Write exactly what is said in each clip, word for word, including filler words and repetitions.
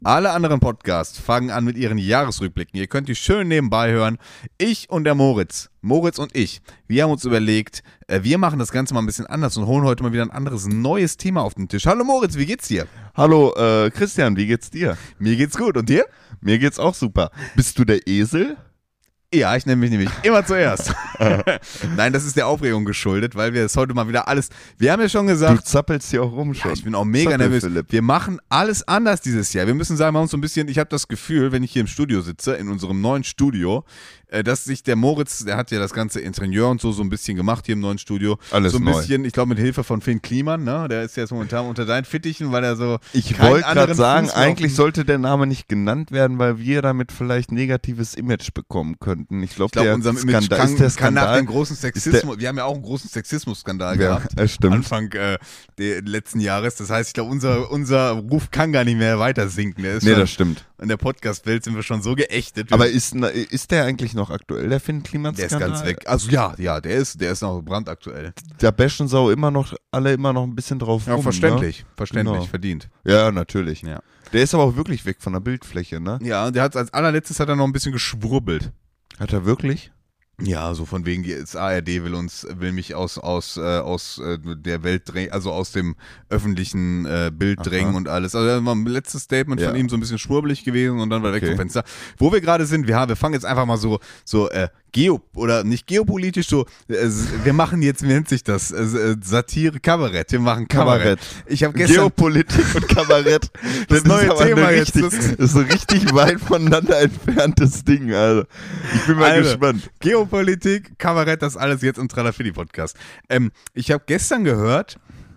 Alle anderen Podcasts fangen an mit ihren Jahresrückblicken. Ihr könnt die schön nebenbei hören. Ich und der Moritz, Moritz und ich, wir haben uns überlegt, äh, wir machen das Ganze mal ein bisschen anders und holen heute mal wieder ein anderes, neues Thema auf den Tisch. Hallo Moritz, wie geht's dir? Hallo äh, Christian, wie geht's dir? Mir geht's gut. Und dir? Mir geht's auch super. Bist du der Esel? Ja, ich nenne mich nämlich immer zuerst. Nein, das ist der Aufregung geschuldet, weil wir es heute mal wieder alles, wir haben ja schon gesagt. Du zappelst hier auch rum schon. Ja, ich bin auch mega Zappel, nervös. Philipp. Wir machen alles anders dieses Jahr. Wir müssen sagen, wir haben uns so ein bisschen, ich habe das Gefühl, wenn ich hier im Studio sitze, in unserem neuen Studio, äh, dass sich der Moritz, der hat ja das ganze Interieur und so so ein bisschen gemacht hier im neuen Studio. Alles so ein neu. bisschen, ich glaube mit Hilfe von Finn Kliman, ne? Der ist jetzt momentan unter deinen Fittichen, weil er so Ich keinen wollte gerade anderen sagen, Fuß mehr auf eigentlich dem- sollte der Name nicht genannt werden, weil wir damit vielleicht negatives Image bekommen könnten. Ich glaube, Ich glaube, der unserem Image Skandal, kann, ist der kann nach Skandal, dem großen Sexismus, wir haben ja auch einen großen Sexismus-Skandal Ja, gehabt. das stimmt. Anfang äh, des letzten Jahres. Das heißt, ich glaube, unser, unser Ruf kann gar nicht mehr weiter sinken. Der ist Nee, schon, das stimmt. in der Podcast-Welt sind wir schon so geächtet. Aber ist, ist der eigentlich noch aktuell, der Finn Kliman? Der ist ganz weg. Also ja, ja, der ist, der ist noch brandaktuell. Da bashen sau immer noch, alle immer noch ein bisschen drauf Ja, rum. verständlich. Verständlich, Genau. verdient. Ne? Ja, natürlich. Ja. Der ist aber auch wirklich weg von der Bildfläche, ne? Ja, der hat als allerletztes hat er noch ein bisschen geschwurbelt. Hat er wirklich? Ja, so von wegen, das A R D will uns, will mich aus, aus, äh, aus äh, der Welt drängen, also aus dem öffentlichen äh, Bild Aha. drängen und alles. Also das war ein letztes Statement Ja. von ihm so ein bisschen schwurbelig gewesen und dann war er weg Okay. vom Fenster. Wo wir gerade sind, wir, haben, wir fangen jetzt einfach mal so, so äh, geo, oder nicht geopolitisch, so, äh, wir machen jetzt, wie nennt sich das, äh, Satire, Kabarett, wir machen Kabarett. Kabarett. Ich habe gestern, Geopolitik und Kabarett. Das neue ist aber Thema eine jetzt, richtig, das- das ist so richtig weit voneinander entferntes Ding. Also, ich bin mal Alter, gespannt. Geopolitik, Kabarett, das alles jetzt im Tralafili-Podcast. Ähm, ich habe gestern gehört,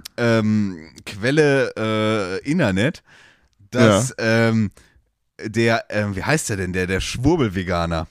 ähm, Quelle äh, Internet, dass ähm, der, ähm, wie heißt der denn, der, der Schwurbel-Veganer,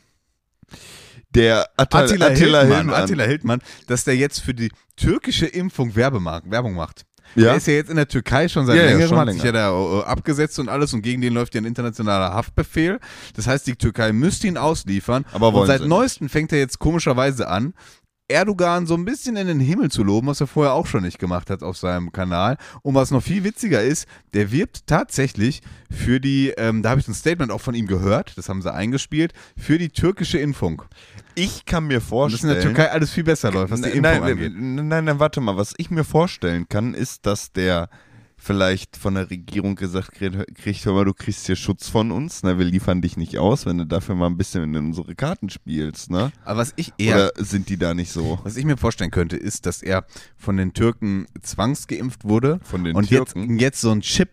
Der Attila, Attila, Attila Hildmann, Hildmann. Attila Hildmann, dass der jetzt für die türkische Impfung Werbe mag, Werbung macht. Ja? Der ist ja jetzt in der Türkei schon seit Ja, ja, längerem, schon hat sich ja länger. da äh, abgesetzt und alles und gegen den läuft ja ein internationaler Haftbefehl. Das heißt, die Türkei müsste ihn ausliefern. Aber und wollen seit sie nicht. neuestem fängt er jetzt komischerweise an, Erdogan so ein bisschen in den Himmel zu loben, was er vorher auch schon nicht gemacht hat auf seinem Kanal. Und was noch viel witziger ist, der wirbt tatsächlich für die, ähm, da habe ich ein Statement auch von ihm gehört, das haben sie eingespielt, für die türkische Impfung. Ich kann mir Und dass in vorstellen. der Türkei alles viel besser läuft, was die Impfung nein, angeht. nein, nein, nein, warte mal. Was ich mir vorstellen kann, ist, dass der vielleicht von der Regierung gesagt kriegt, kriegt, hör mal, du kriegst hier Schutz von uns, ne? Wir liefern dich nicht aus, wenn du dafür mal ein bisschen in unsere Karten spielst, ne? Aber was ich eher Oder sind die da nicht so? Was ich mir vorstellen könnte, ist, dass er von den Türken zwangsgeimpft wurde Von den und jetzt, Türken? jetzt so einen Chip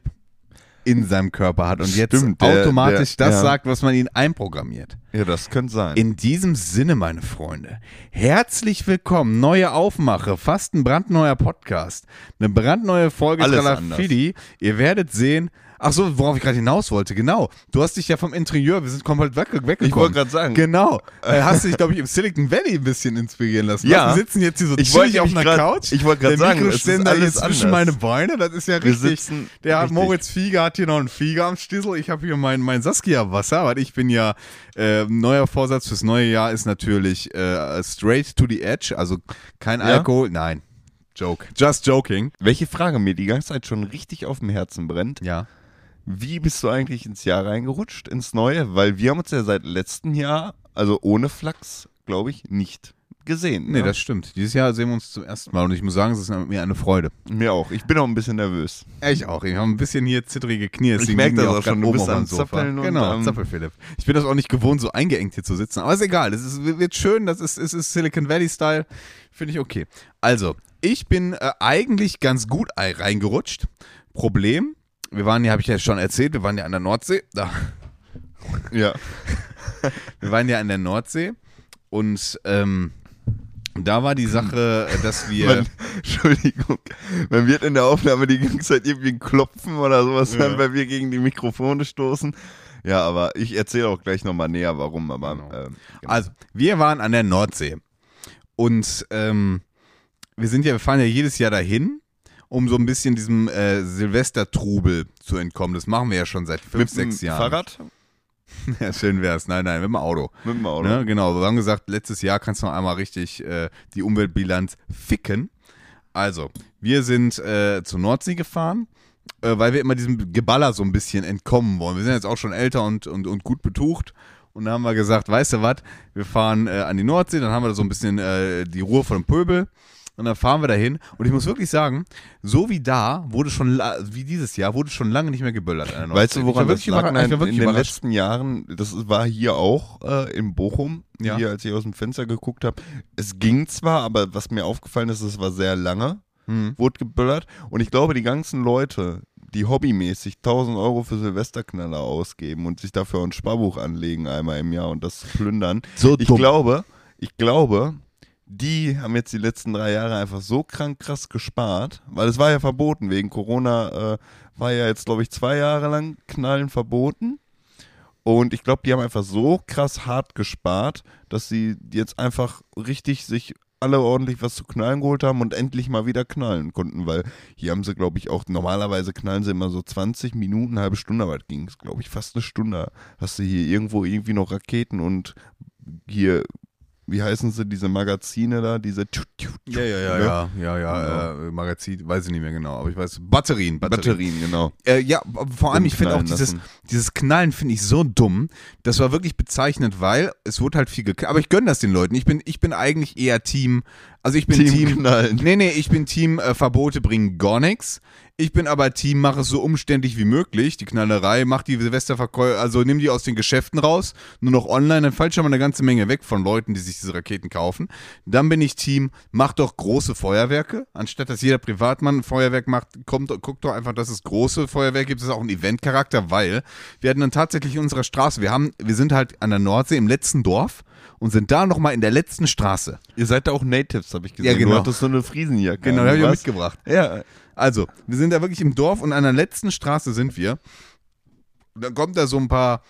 in seinem Körper hat und jetzt Stimmt, der- automatisch der- das ja. sagt, was man ihn einprogrammiert. Ja, das könnte sein. In diesem Sinne, meine Freunde, herzlich willkommen, neue Aufmache, fast ein brandneuer Podcast, eine brandneue Folge Alles Tralafili. Ihr werdet sehen, ach so, worauf ich gerade hinaus wollte, genau, du hast dich ja vom Interieur, wir sind komplett weg, weggekommen. Ich wollte gerade sagen. Genau, äh, hast dich, glaube ich, im Silicon Valley ein bisschen inspirieren lassen. Ja. Was, wir sitzen jetzt hier so Ich chillig wollte auf mich einer grad- Couch. ich wollte grad Der sagen, es ist Mikroständer alles ist zwischen anders. meine Beine, das ist ja Wir richtig. sitzen- Der hat richtig. Moritz Fieger hat hier noch einen Fieger am Stissel. Ich habe hier mein, mein Saskia-Wasser, weil ich bin ja, äh, neuer Vorsatz fürs neue Jahr ist natürlich äh, straight to the edge, also kein Ja? Alkohol, nein, Joke, just joking. Welche Frage mir die ganze Zeit schon richtig auf dem Herzen brennt, Ja. wie bist du eigentlich ins Jahr reingerutscht, ins Neue? Weil wir haben uns ja seit letztem Jahr, also ohne Flachs, glaube ich, nicht gesehen. Nee, ne? das stimmt. Dieses Jahr sehen wir uns zum ersten Mal und ich muss sagen, es ist mir eine Freude. Mir auch. Ich bin auch ein bisschen nervös. Ich auch. Ich habe ein bisschen hier zittrige Knie. deswegen merk liegen das wir auch schon. grad Du oben bist auf am dem Sofa. Zappeln und Genau, am- Zappel Philipp. Ich bin das auch nicht gewohnt, so eingeengt hier zu sitzen. Aber ist egal. Es ist, wird schön. Das ist, es ist Silicon Valley-Style. Finde ich okay. Also, ich bin äh, eigentlich ganz gut ei- reingerutscht. Problem, wir waren ja, habe ich ja schon erzählt, wir waren ja an der Nordsee. Da. Ja. Wir waren ja an der Nordsee und ähm, da war die Sache, äh, dass wir... Man, Entschuldigung. Man wird in der Aufnahme die ganze Zeit irgendwie klopfen oder sowas, Ja. weil wir gegen die Mikrofone stoßen. Ja, aber ich erzähle auch gleich nochmal näher, warum. Aber Genau. ähm, Also, wir waren an der Nordsee und ähm, wir sind ja, wir fahren ja jedes Jahr dahin, um so ein bisschen diesem äh, Silvestertrubel zu entkommen. Das machen wir ja schon seit fünf, mit dem sechs Jahren. Fahrrad? Ja, schön wär's. Nein, nein, mit dem Auto. Mit dem Auto. Ne? Genau, wir haben gesagt, letztes Jahr kannst du noch einmal richtig äh, die Umweltbilanz ficken. Also, wir sind äh, zur Nordsee gefahren äh, weil wir immer diesem Geballer so ein bisschen entkommen wollen. Wir sind jetzt auch schon älter und, und, und gut betucht. Und dann haben wir gesagt, weißt du was, wir fahren äh, an die Nordsee, dann haben wir da so ein bisschen äh, die Ruhe von dem Pöbel. Und dann fahren wir dahin. Und ich muss wirklich sagen, so wie da, wurde schon, la- wie dieses Jahr, wurde schon lange nicht mehr geböllert. an der Weißt du, Nordsee. woran Ich war das wirklich lag? überra- Nein, ich war in wirklich den überrascht. letzten Jahren, das war hier auch äh, in Bochum, Ja. hier, als ich aus dem Fenster geguckt habe. Es ging zwar, aber was mir aufgefallen ist, es war sehr lange, Hm. wurde geböllert. Und ich glaube, die ganzen Leute, die hobbymäßig tausend Euro für Silvesterknaller ausgeben und sich dafür ein Sparbuch anlegen einmal im Jahr und das plündern, So ich dumm. glaube, ich glaube, die haben jetzt die letzten drei Jahre einfach so krank krass gespart, weil es war ja verboten, wegen Corona äh, war ja jetzt, glaube ich, zwei Jahre lang Knallen verboten. Und ich glaube, die haben einfach so krass hart gespart, dass sie jetzt einfach richtig sich alle ordentlich was zu knallen geholt haben und endlich mal wieder knallen konnten, weil hier haben sie, glaube ich, auch, normalerweise knallen sie immer so zwanzig Minuten, eine halbe Stunde, aber das ging es, glaube ich, fast eine Stunde. Hast du hier irgendwo irgendwie noch Raketen und hier, wie heißen sie, diese Magazine da, diese Ja, ja, ja, ne? ja, ja, ja, äh, Magazin, weiß ich nicht mehr genau, aber ich weiß, Batterien, Batterien. Batterien, genau. Äh, ja, vor allem, Und ich finde auch knallen dieses, lassen. dieses Knallen finde ich so dumm. Das war wirklich bezeichnend, weil es wurde halt viel geknallt. Aber ich gönne das den Leuten. Ich bin, ich bin eigentlich eher Team, also ich bin Team Team, knallen. nee, nee, ich bin Team äh, Verbote bringen gar nichts. Ich bin aber Team, mach es so umständlich wie möglich. Die Knallerei, mach die Silvesterverkäufe, also nimm die aus den Geschäften raus, nur noch online, dann fällt schon mal eine ganze Menge weg von Leuten, die sich diese Raketen kaufen. Dann bin ich Team, mach doch große Feuerwerke, anstatt dass jeder Privatmann ein Feuerwerk macht, kommt, guckt doch einfach, dass es große Feuerwerke gibt, das ist auch ein Eventcharakter, weil wir hatten dann tatsächlich in unserer Straße, wir haben, wir sind halt an der Nordsee im letzten Dorf und sind da nochmal in der letzten Straße. Ihr seid da auch Natives, habe ich gesehen. Ja, genau. Du hattest so eine Friesenjacke. Genau, an, die habe ich was? mitgebracht. Ja, Also, wir sind da wirklich im Dorf und an der letzten Straße sind wir. Und dann kommt da so ein paar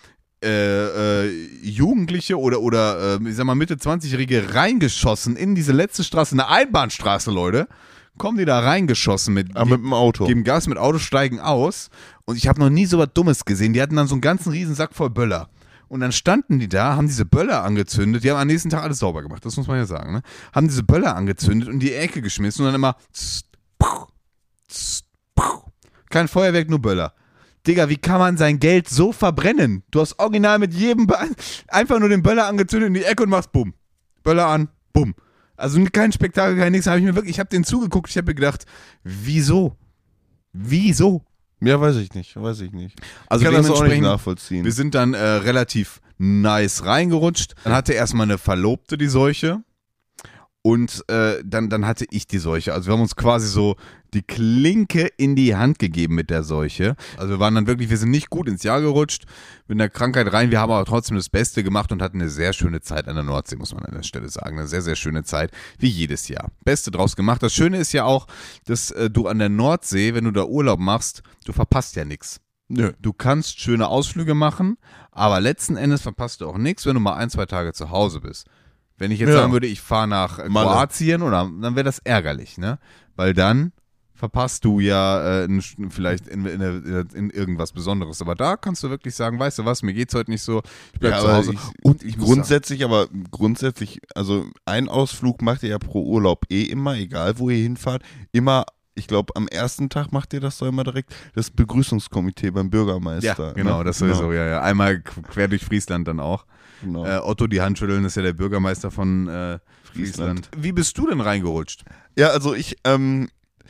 äh, äh, Jugendliche oder, oder äh, ich sag mal Mitte zwanzigjährige reingeschossen in diese letzte Straße, eine Einbahnstraße, Leute. Kommen die da reingeschossen mit, aber mit dem Auto. geben Gas mit Auto, steigen aus. Und ich habe noch nie so was Dummes gesehen. Die hatten dann so einen ganzen riesen Sack voll Böller. Und dann standen die da, haben diese Böller angezündet. Die haben am nächsten Tag alles sauber gemacht, das muss man ja sagen. Ne? Haben diese Böller angezündet und in die Ecke geschmissen und dann immer tss, puh, tss, puh. Kein Feuerwerk, nur Böller. Digga, wie kann man sein Geld so verbrennen? Du hast original mit jedem Be- einfach nur den Böller angezündet in die Ecke und machst bumm. Böller an, bumm. Also kein Spektakel, kein nichts. Hab ich mir wirklich, ich habe den zugeguckt, ich habe mir gedacht, wieso? Wieso? Ja, weiß ich nicht, weiß ich nicht. Also ich kann das auch nicht dementsprechend, nachvollziehen. wir sind dann äh, relativ nice reingerutscht. Dann hatte erstmal eine Verlobte die Seuche und äh, dann, dann hatte ich die Seuche. Also wir haben uns quasi so die Klinke in die Hand gegeben mit der Seuche. Also wir waren dann wirklich, wir sind nicht gut ins Jahr gerutscht mit der Krankheit rein. Wir haben aber trotzdem das Beste gemacht und hatten eine sehr schöne Zeit an der Nordsee, muss man an der Stelle sagen. Eine sehr, sehr schöne Zeit, wie jedes Jahr. Beste draus gemacht. Das Schöne ist ja auch, dass äh, du an der Nordsee, wenn du da Urlaub machst, du verpasst ja nichts. Nö. Du kannst schöne Ausflüge machen, aber letzten Endes verpasst du auch nichts, wenn du mal ein, zwei Tage zu Hause bist. Wenn ich jetzt Ja. sagen würde, ich fahre nach äh, Malle. Kroatien, oder, dann wäre das ärgerlich, ne? Weil dann verpasst du ja äh, n- vielleicht in, in, in, in irgendwas Besonderes. Aber da kannst du wirklich sagen, weißt du was, mir geht's heute nicht so, ich bleib Ja, zu aber Hause. ich, Und ich muss grundsätzlich, aber grundsätzlich, also ein Ausflug macht ihr ja pro Urlaub eh immer, egal wo ihr hinfahrt, immer, ich glaube, am ersten Tag macht ihr das doch immer direkt, das Begrüßungskomitee beim Bürgermeister. ja, genau, ne? das sowieso, ja, ja. Einmal qu- quer durch Friesland dann auch. Genau. Äh, Otto, die Hand schütteln, ist ja der Bürgermeister von äh, Friesland. Friesland. Wie bist du denn reingerutscht? Ja, also ich, ähm,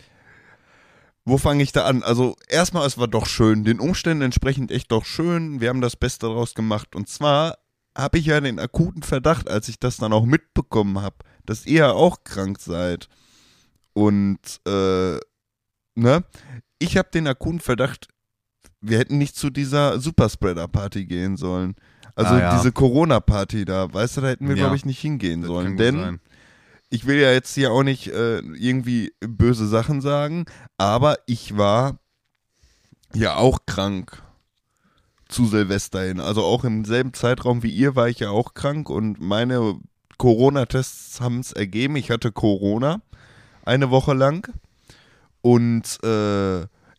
wo fange ich da an? Also erstmal, es war doch schön, den Umständen entsprechend echt doch schön, wir haben das Beste daraus gemacht und zwar habe ich ja den akuten Verdacht, als ich das dann auch mitbekommen habe, dass ihr ja auch krank seid und, äh, ne, ich habe den akuten Verdacht, wir hätten nicht zu dieser Superspreader-Party gehen sollen. Also Ah, ja. diese Corona-Party da, weißt du, da hätten wir, Ja. glaube ich, nicht hingehen Das sollen, kann gut denn sein. ich will ja jetzt hier auch nicht äh, irgendwie böse Sachen sagen, aber ich war ja auch krank zu Silvester hin. Also auch im selben Zeitraum wie ihr war ich ja auch krank und meine Corona-Tests haben es ergeben. Ich hatte Corona eine Woche lang und äh,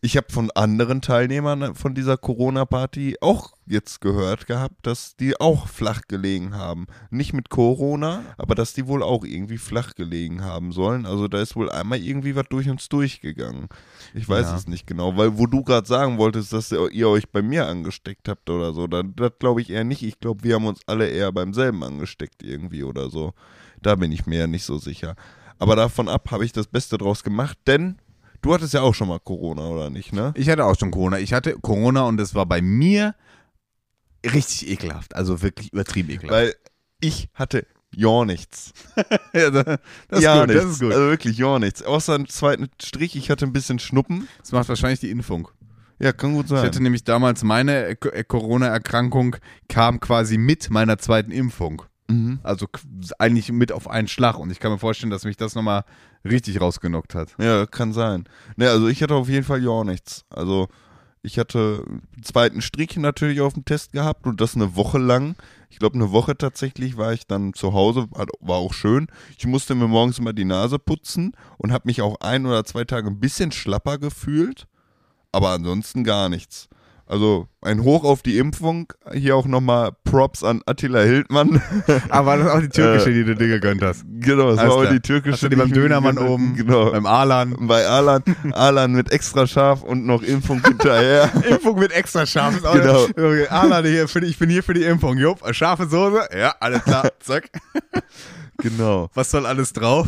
ich habe von anderen Teilnehmern von dieser Corona-Party auch jetzt gehört gehabt, dass die auch flach gelegen haben. Nicht mit Corona, aber dass die wohl auch irgendwie flach gelegen haben sollen. Also da ist wohl einmal irgendwie was durch uns durchgegangen. Ich weiß Ja. es nicht genau, weil wo du gerade sagen wolltest, dass ihr euch bei mir angesteckt habt oder so, dann, das glaube ich eher nicht. Ich glaube, wir haben uns alle eher beim selben angesteckt irgendwie oder so. Da bin ich mir ja nicht so sicher. Aber davon ab habe ich das Beste draus gemacht, denn du hattest ja auch schon mal Corona, oder nicht, ne? Ich hatte auch schon Corona. Ich hatte Corona und es war bei mir richtig ekelhaft. Also wirklich übertrieben ekelhaft. Weil ich hatte ja nichts. ja, das ist ja gut, nichts. das ist gut. Also wirklich ja nichts. Außer einen zweiten Strich, ich hatte ein bisschen Schnuppen. Das macht wahrscheinlich die Impfung. Ja, kann gut Ich sein. hatte nämlich damals meine äh, äh, Corona-Erkrankung kam quasi mit meiner zweiten Impfung. Mhm. Also k- eigentlich mit auf einen Schlag. Und ich kann mir vorstellen, dass mich das nochmal richtig rausgenockt hat. Ja, kann sein. Ne, also ich hatte auf jeden Fall ja nichts. Also ich hatte einen zweiten Strich natürlich auf dem Test gehabt und das eine Woche lang. Ich glaube, eine Woche tatsächlich war ich dann zu Hause, hat- war auch schön. Ich musste mir morgens immer die Nase putzen und habe mich auch ein oder zwei Tage ein bisschen schlapper gefühlt, aber ansonsten gar nichts. Also ein Hoch auf die Impfung. Hier auch nochmal Props an Attila Hildmann. Aber war das auch die türkische, die du dir gegönnt hast? Genau, das Alles war auch klar. die türkische. Hast du die beim ich- Dönermann oben, Genau. beim Alan? Bei Alan, Alan mit extra scharf und noch Impfung hinterher. Impfung mit extra scharf. Ist auch Genau. Okay, Alan, hier, für die, ich bin hier für die Impfung. Jupp, scharfe Soße. Ja, alles klar. Zack. Genau. Was soll alles drauf?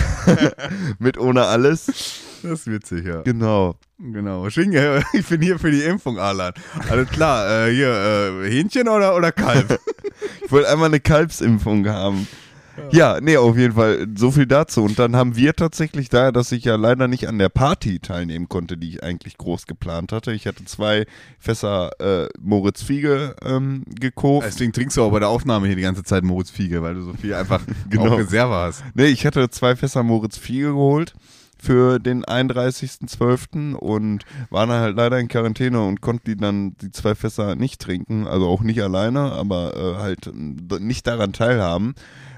Mit ohne alles. Das ist witzig, ja. Genau. Genau. Schinken, ich bin hier für die Impfung, Alan. Alles klar. Äh, hier, äh, Hähnchen oder, oder Kalb? Ich wollte einmal eine Kalbsimpfung haben. Ja, nee, auf jeden Fall so viel dazu. Und dann haben wir tatsächlich, da dass ich ja leider nicht an der Party teilnehmen konnte, die ich eigentlich groß geplant hatte. Ich hatte zwei Fässer äh, Moritz Fiege ähm, gekauft. Deswegen trinkst du auch bei der Aufnahme hier die ganze Zeit Moritz Fiege, weil du so viel einfach Genau. auf Reserve hast. Nee, ich hatte zwei Fässer Moritz Fiege geholt für den einunddreißigsten zwölften und war dann halt leider in Quarantäne und konnte die dann die zwei Fässer nicht trinken, also auch nicht alleine, aber äh, halt nicht daran teilhaben.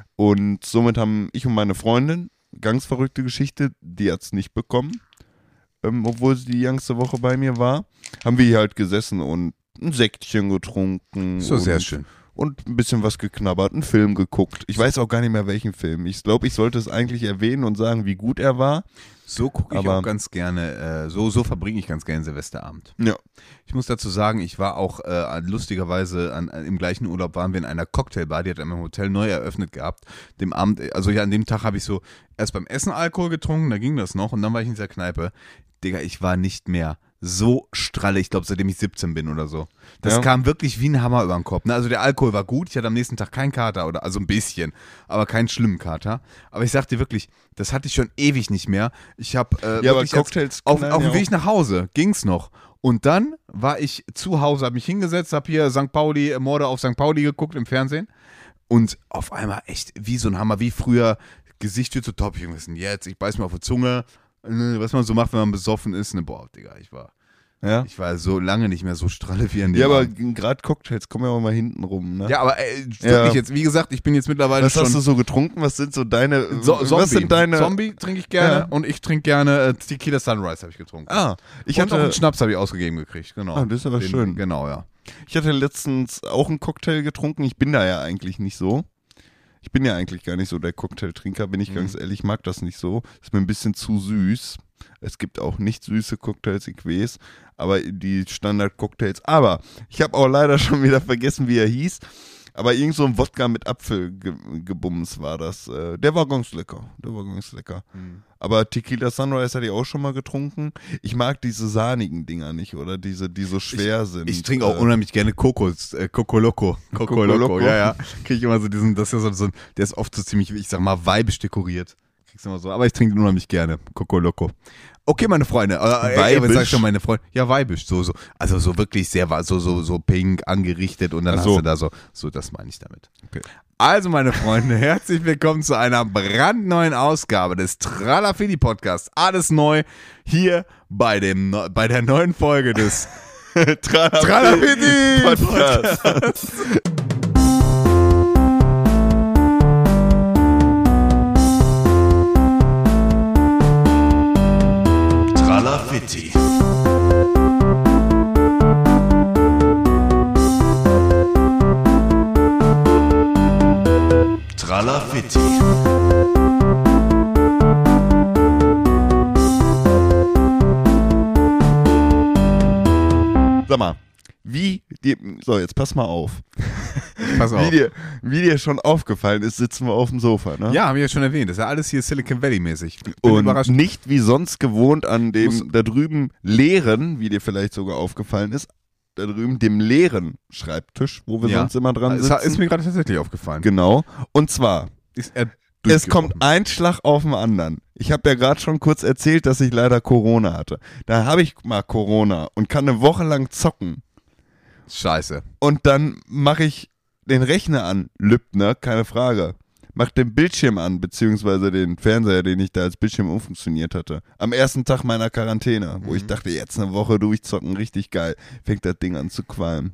Und somit haben ich und meine Freundin, ganz verrückte Geschichte, die hat's nicht bekommen, ähm, obwohl sie die ganze Woche bei mir war, haben wir hier halt gesessen und ein Säckchen getrunken. So und sehr schön. Und ein bisschen was geknabbert, einen Film geguckt. Ich weiß auch gar nicht mehr, welchen Film. Ich glaube, ich sollte es eigentlich erwähnen und sagen, wie gut er war. So gucke ich Aber- auch ganz gerne, äh, so, so verbringe ich ganz gerne Silvesterabend. Ja. Ich muss dazu sagen, ich war auch äh, lustigerweise an, an, im gleichen Urlaub waren wir in einer Cocktailbar, die hat in meinem Hotel neu eröffnet gehabt. Dem Abend, also ja, an dem Tag habe ich so erst beim Essen Alkohol getrunken, da ging das noch und dann war ich in dieser Kneipe. Digga, ich war nicht mehr so stralle, ich glaube, seitdem ich siebzehn bin oder so. Das Ja. kam wirklich wie ein Hammer über den Kopf. Ne? Also der Alkohol war gut, ich hatte am nächsten Tag keinen Kater, oder also ein bisschen, aber keinen schlimmen Kater. Aber ich sag dir wirklich, das hatte ich schon ewig nicht mehr. Ich habe äh, Ja, aber wirklich als- Cocktails auf, knallen auf dem ja Weg nach Hause ging's noch. Und dann war ich zu Hause, habe mich hingesetzt, habe hier Sankt Pauli, äh, Morde auf Sankt Pauli geguckt im Fernsehen. Und auf einmal echt wie so ein Hammer, wie früher, Gesicht wird so top. Ich was denn jetzt? Ich beiß mir auf die Zunge. Äh, Was man so macht, wenn man besoffen ist. Ne, boah, Digga, ich war, Ja, ich war so lange nicht mehr so stralle wie an dem ja aber Abend. gerade Cocktails kommen ja auch mal hinten rum. Ne? Ja, aber äh, wirklich Ja. jetzt, wie gesagt, ich bin jetzt mittlerweile Was schon. hast du so getrunken? Was sind so deine. So, Zombie. Was sind deine. Zombie trinke ich gerne Ja. und ich trinke gerne äh, Tequila Sunrise habe ich getrunken. Ah, ich und auch hatte, einen Schnaps habe ich ausgegeben gekriegt, genau. Ah, das ist aber Den, schön. Genau, ja. ich hatte letztens auch einen Cocktail getrunken. Ich bin da ja eigentlich nicht so. Ich bin ja eigentlich gar nicht so der Cocktailtrinker, bin ich Mhm. ganz ehrlich. Ich mag das nicht so. Ist mir ein bisschen zu süß. Es gibt auch nicht süße Cocktails, ich weiß, aber die Standard-Cocktails. Aber ich habe auch leider schon wieder vergessen, wie er hieß. Aber irgend so ein Wodka mit Apfelgebums war das. Äh, Der war ganz lecker. Der war ganz lecker. Mhm. Aber Tequila Sunrise hatte ich auch schon mal getrunken. Ich mag diese sahnigen Dinger nicht, oder diese, die so schwer sind. Ich trinke auch Äh, unheimlich gerne Kokos, äh, Coco Loco. Coco Coco Loco, Loco. ja, ja. Kriege ich immer so diesen, das ist ja so, so ein, der ist oft so ziemlich, ich sag mal, weibisch dekoriert. Kriegst du immer so, aber ich trinke ihn unheimlich gerne. Coco Loco. Okay, meine Freunde. Äh, äh, Weibisch? was sag ich schon, meine Freunde? Ja, weibisch, so, so. Also so wirklich sehr, wa- so, so, so pink angerichtet und dann Ach hast so. du da so, so, das meine ich damit. Okay. Also, meine Freunde, herzlich willkommen zu einer brandneuen Ausgabe des Tralafidi Podcasts. Alles neu hier bei dem, neu- bei der neuen Folge des Tralafidi Podcast. Tralafidi. Palafitti. Sag mal, wie dir, so jetzt pass mal auf. Pass auf. Wie dir, wie dir schon aufgefallen ist, sitzen wir auf dem Sofa, ne? Ja, haben wir ja schon erwähnt. Das ist ja alles hier Silicon Valley mäßig. Bin Und überrascht. nicht wie sonst gewohnt an dem Muss- da drüben leeren, wie dir vielleicht sogar aufgefallen ist, da drüben dem leeren Schreibtisch, wo wir Ja. sonst immer dran Es sitzen. ist mir gerade tatsächlich aufgefallen. Genau. Und zwar, Ist er es kommt durchgebrochen. ein Schlag auf den anderen. Ich habe ja gerade schon kurz erzählt, dass ich leider Corona hatte. Da habe ich mal Corona und kann eine Woche lang zocken. Scheiße. Und dann mache ich den Rechner an, Lübner, keine Frage. Mach den Bildschirm an, beziehungsweise den Fernseher, den ich da als Bildschirm umfunktioniert hatte. Am ersten Tag meiner Quarantäne, wo ich dachte, jetzt eine Woche durchzocken, richtig geil. Fängt das Ding an zu qualmen.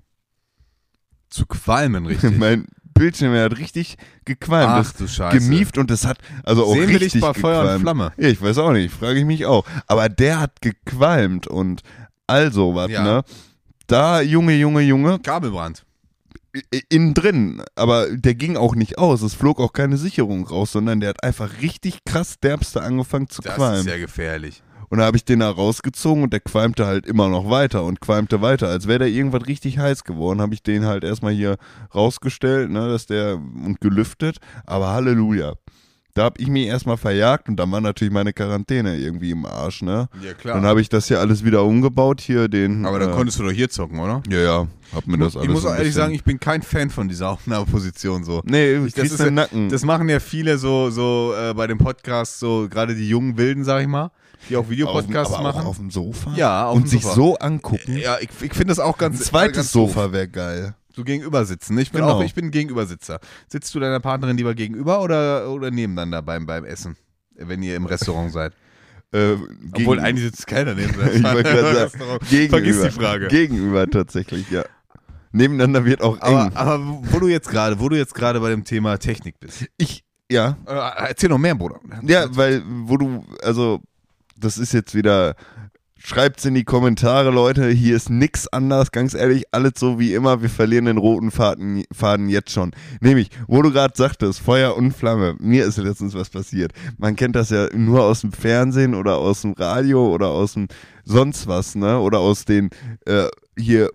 Zu qualmen, richtig. Mein Bildschirm der hat richtig gequalmt. Ach das du Scheiße. gemieft und das hat also auch Sehen wir richtig dich bei Feuer und gequalmt. Flamme? Ja, ich weiß auch nicht, frage ich mich auch. Aber der hat gequalmt und also was, Ja. ne? Da, Junge, Junge, Junge, Kabelbrand. i- innen drin, aber der ging auch nicht aus. Es flog auch keine Sicherung raus, sondern der hat einfach richtig krass derbste angefangen zu Das qualmen. ist ja gefährlich. Und da habe ich den da rausgezogen und der qualmte halt immer noch weiter und qualmte weiter. Als wäre der irgendwas richtig heiß geworden, habe ich den halt erstmal hier rausgestellt, ne, dass der und gelüftet. Aber Halleluja. Da habe ich mich erstmal verjagt und dann war natürlich meine Quarantäne irgendwie im Arsch, ne? Ja, klar. Dann habe ich das hier alles wieder umgebaut, hier den. Aber dann äh, konntest du doch hier zocken, oder? Ja, ja, hab mir das alles Ich muss so auch ein ehrlich bisschen- sagen, ich bin kein Fan von dieser Aufnahmeposition so. Nee, Ich- ich das kriegst ist den ja- Nacken. Das machen ja viele so, so äh, bei dem Podcast, so gerade die jungen Wilden, sag ich mal, die auch Videopodcasts auf, dem- aber machen. Auch auf dem Sofa? Ja, auf Und dem sich Sofa. so angucken. Ja, ich, ich finde das auch ganz Ein zweites ganz Sofa doof. wäre geil. So gegenüber sitzen. Ich bin Genau. auch, ich bin ein Gegenübersitzer. Sitzt du deiner Partnerin lieber gegenüber oder, oder nebeneinander beim, beim Essen, wenn ihr im Restaurant seid? Äh, Obwohl gegen- eigentlich sitzt keiner neben ich wollte gerade sagen, gegenüber. Vergiss die Frage. Gegenüber tatsächlich, ja. Nebeneinander wird auch Aber, eng. aber wo du jetzt gerade, wo du jetzt gerade bei dem Thema Technik bist. Ich, ja. Äh, erzähl noch mehr, Bruder. Ja, weil, wo du, also, das ist jetzt wieder, schreibt's in die Kommentare, Leute, hier ist nix anders, ganz ehrlich, alles so wie immer, wir verlieren den roten Faden, Faden jetzt schon. Nämlich, wo du gerade sagtest, Feuer und Flamme, mir ist letztens was passiert. Man kennt das ja nur aus dem Fernsehen oder aus dem Radio oder aus dem sonst was, ne, oder aus den, äh, hier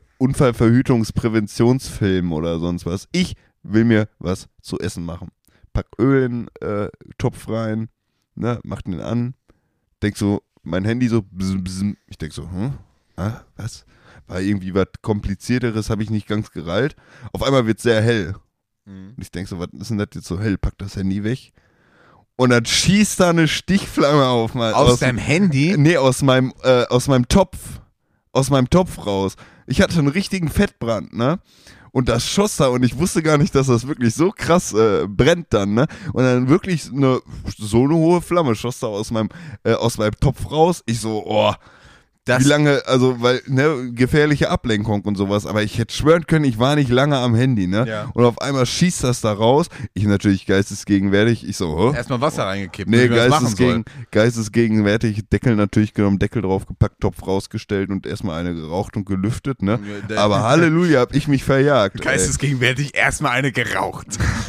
Unfallverhütungspräventionsfilmen oder sonst was. Ich will mir was zu essen machen. Pack Öl in äh, Topf rein, ne, mach den an, denk so, mein Handy so, bzz, bzz. Ich denk so, hm, ah, was? War irgendwie was Komplizierteres, habe ich nicht ganz gereilt. Auf einmal wird sehr hell. Mhm. Und ich denk so, was ist denn das jetzt so hell? Pack das Handy weg. Und dann schießt da eine Stichflamme auf mal. Aus deinem Handy? Nee, aus meinem, äh, aus meinem Topf. Aus meinem Topf raus. Ich hatte einen richtigen Fettbrand, ne? Und das schoss da und ich wusste gar nicht, dass das wirklich so krass äh, brennt dann, ne? Und dann wirklich eine, so eine hohe Flamme schoss da aus meinem, äh, aus meinem Topf raus. Ich so, oh, Das, wie lange, also, weil, ne, gefährliche Ablenkung und sowas, aber ich hätte schwören können, ich war nicht lange am Handy, ne? Ja. Und auf einmal schießt das da raus. Ich natürlich geistesgegenwärtig, ich so, hä? erstmal Wasser reingekippt. Nee, wie man das machen geistesgegen, geistesgegenwärtig, Deckel natürlich genommen, Deckel draufgepackt, Topf rausgestellt und erstmal eine geraucht und gelüftet, ne? Ja, der- Aber Halleluja, hab ich mich verjagt. soll. Geistesgegenwärtig erstmal eine geraucht.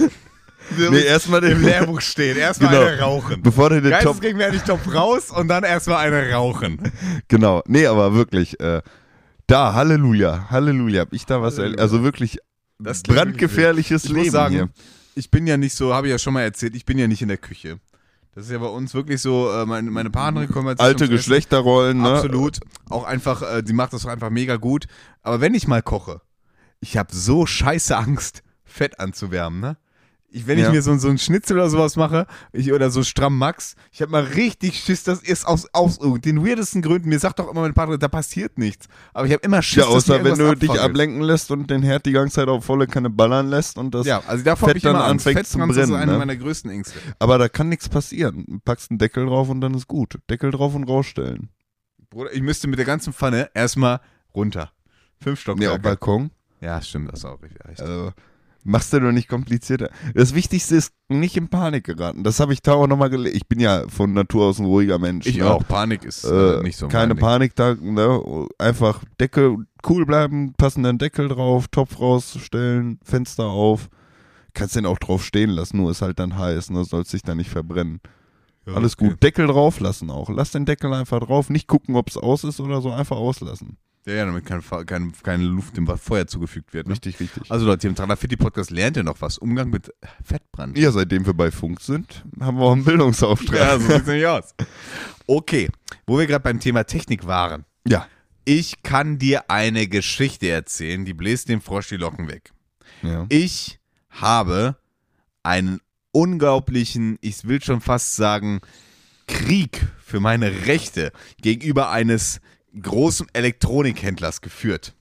ey. Nee, erstmal Im den, Lehrbuch steht, erstmal Genau. eine rauchen. bevor du den Topf, Geistesgegenwärtig Topf raus und dann erstmal eine rauchen. genau, nee, aber wirklich, äh, da, Halleluja, Halleluja, hab ich da was, Halleluja. erlebt. Also wirklich Das klingt brandgefährliches Ich Leben muss sagen, hier. ich bin ja nicht so, habe ich ja schon mal erzählt, ich bin ja nicht in der Küche. Das ist ja bei uns wirklich so, äh, meine, meine Partnerin kümmert sich Alte ums Essen. Geschlechterrollen, ne? Absolut. Auch einfach, äh, die macht das auch einfach mega gut. Aber wenn ich mal koche, ich habe so scheiße Angst, Fett anzuwärmen, ne? Ich, wenn Ja. ich mir so, so einen Schnitzel oder sowas mache, ich, oder so stramm Max, ich habe mal richtig Schiss, das ist aus, aus den weirdesten Gründen. Mir sagt doch immer mein Partner, da passiert nichts. Aber ich habe immer Schiss, Ja, dass mir außer wenn du irgendwas dich abfackelt. ablenken lässt und den Herd die ganze Zeit auf volle Kanne ballern lässt und das. Ja, also davor habe Fett ich immer dann Angst. anfängt zu Fettbrand ist brennen, eine ne? meiner größten Ängste. Aber da kann nichts passieren. Du packst einen Deckel drauf und dann ist gut. Deckel drauf und rausstellen. Bruder, ich müsste mit der ganzen Pfanne erstmal runter. Fünf Nee, auf Stockwerke. Balkon. Ja, stimmt, das ist auch richtig. richtig. Also, machst du doch nicht komplizierter. Das Wichtigste ist, nicht in Panik geraten. Das habe ich Tauer nochmal gelesen. Ich bin ja von Natur aus ein ruhiger Mensch. Ich ne? auch. Panik ist äh, Äh, nicht so keine mein Ding. Panik da, ne? Einfach Deckel, cool bleiben, passenden Deckel drauf, Topf rausstellen, Fenster auf, kannst den auch drauf stehen lassen, nur ist halt dann heiß, ne? Sollst dich dann nicht verbrennen. Ja, Alles okay. gut. Deckel drauf lassen auch. Lass den Deckel einfach drauf, nicht gucken, ob es aus ist oder so, einfach auslassen. Ja, ja, damit keine, keine, keine Luft dem Feuer zugefügt wird. Ne? Richtig, richtig. Also Leute, im Tralafiti-Podcast lernt ihr noch was. Umgang mit Fettbrand. Ja, seitdem wir bei Funk sind, haben wir auch einen Bildungsauftrag. Ja, so sieht's nämlich aus. Okay, wo wir gerade beim Thema Technik waren. Ja. Ich kann dir eine Geschichte erzählen, die bläst dem Frosch die Locken weg. ja. Ich habe einen unglaublichen, ich will schon fast sagen, Krieg für meine Rechte gegenüber eines großen Elektronikhändlers geführt.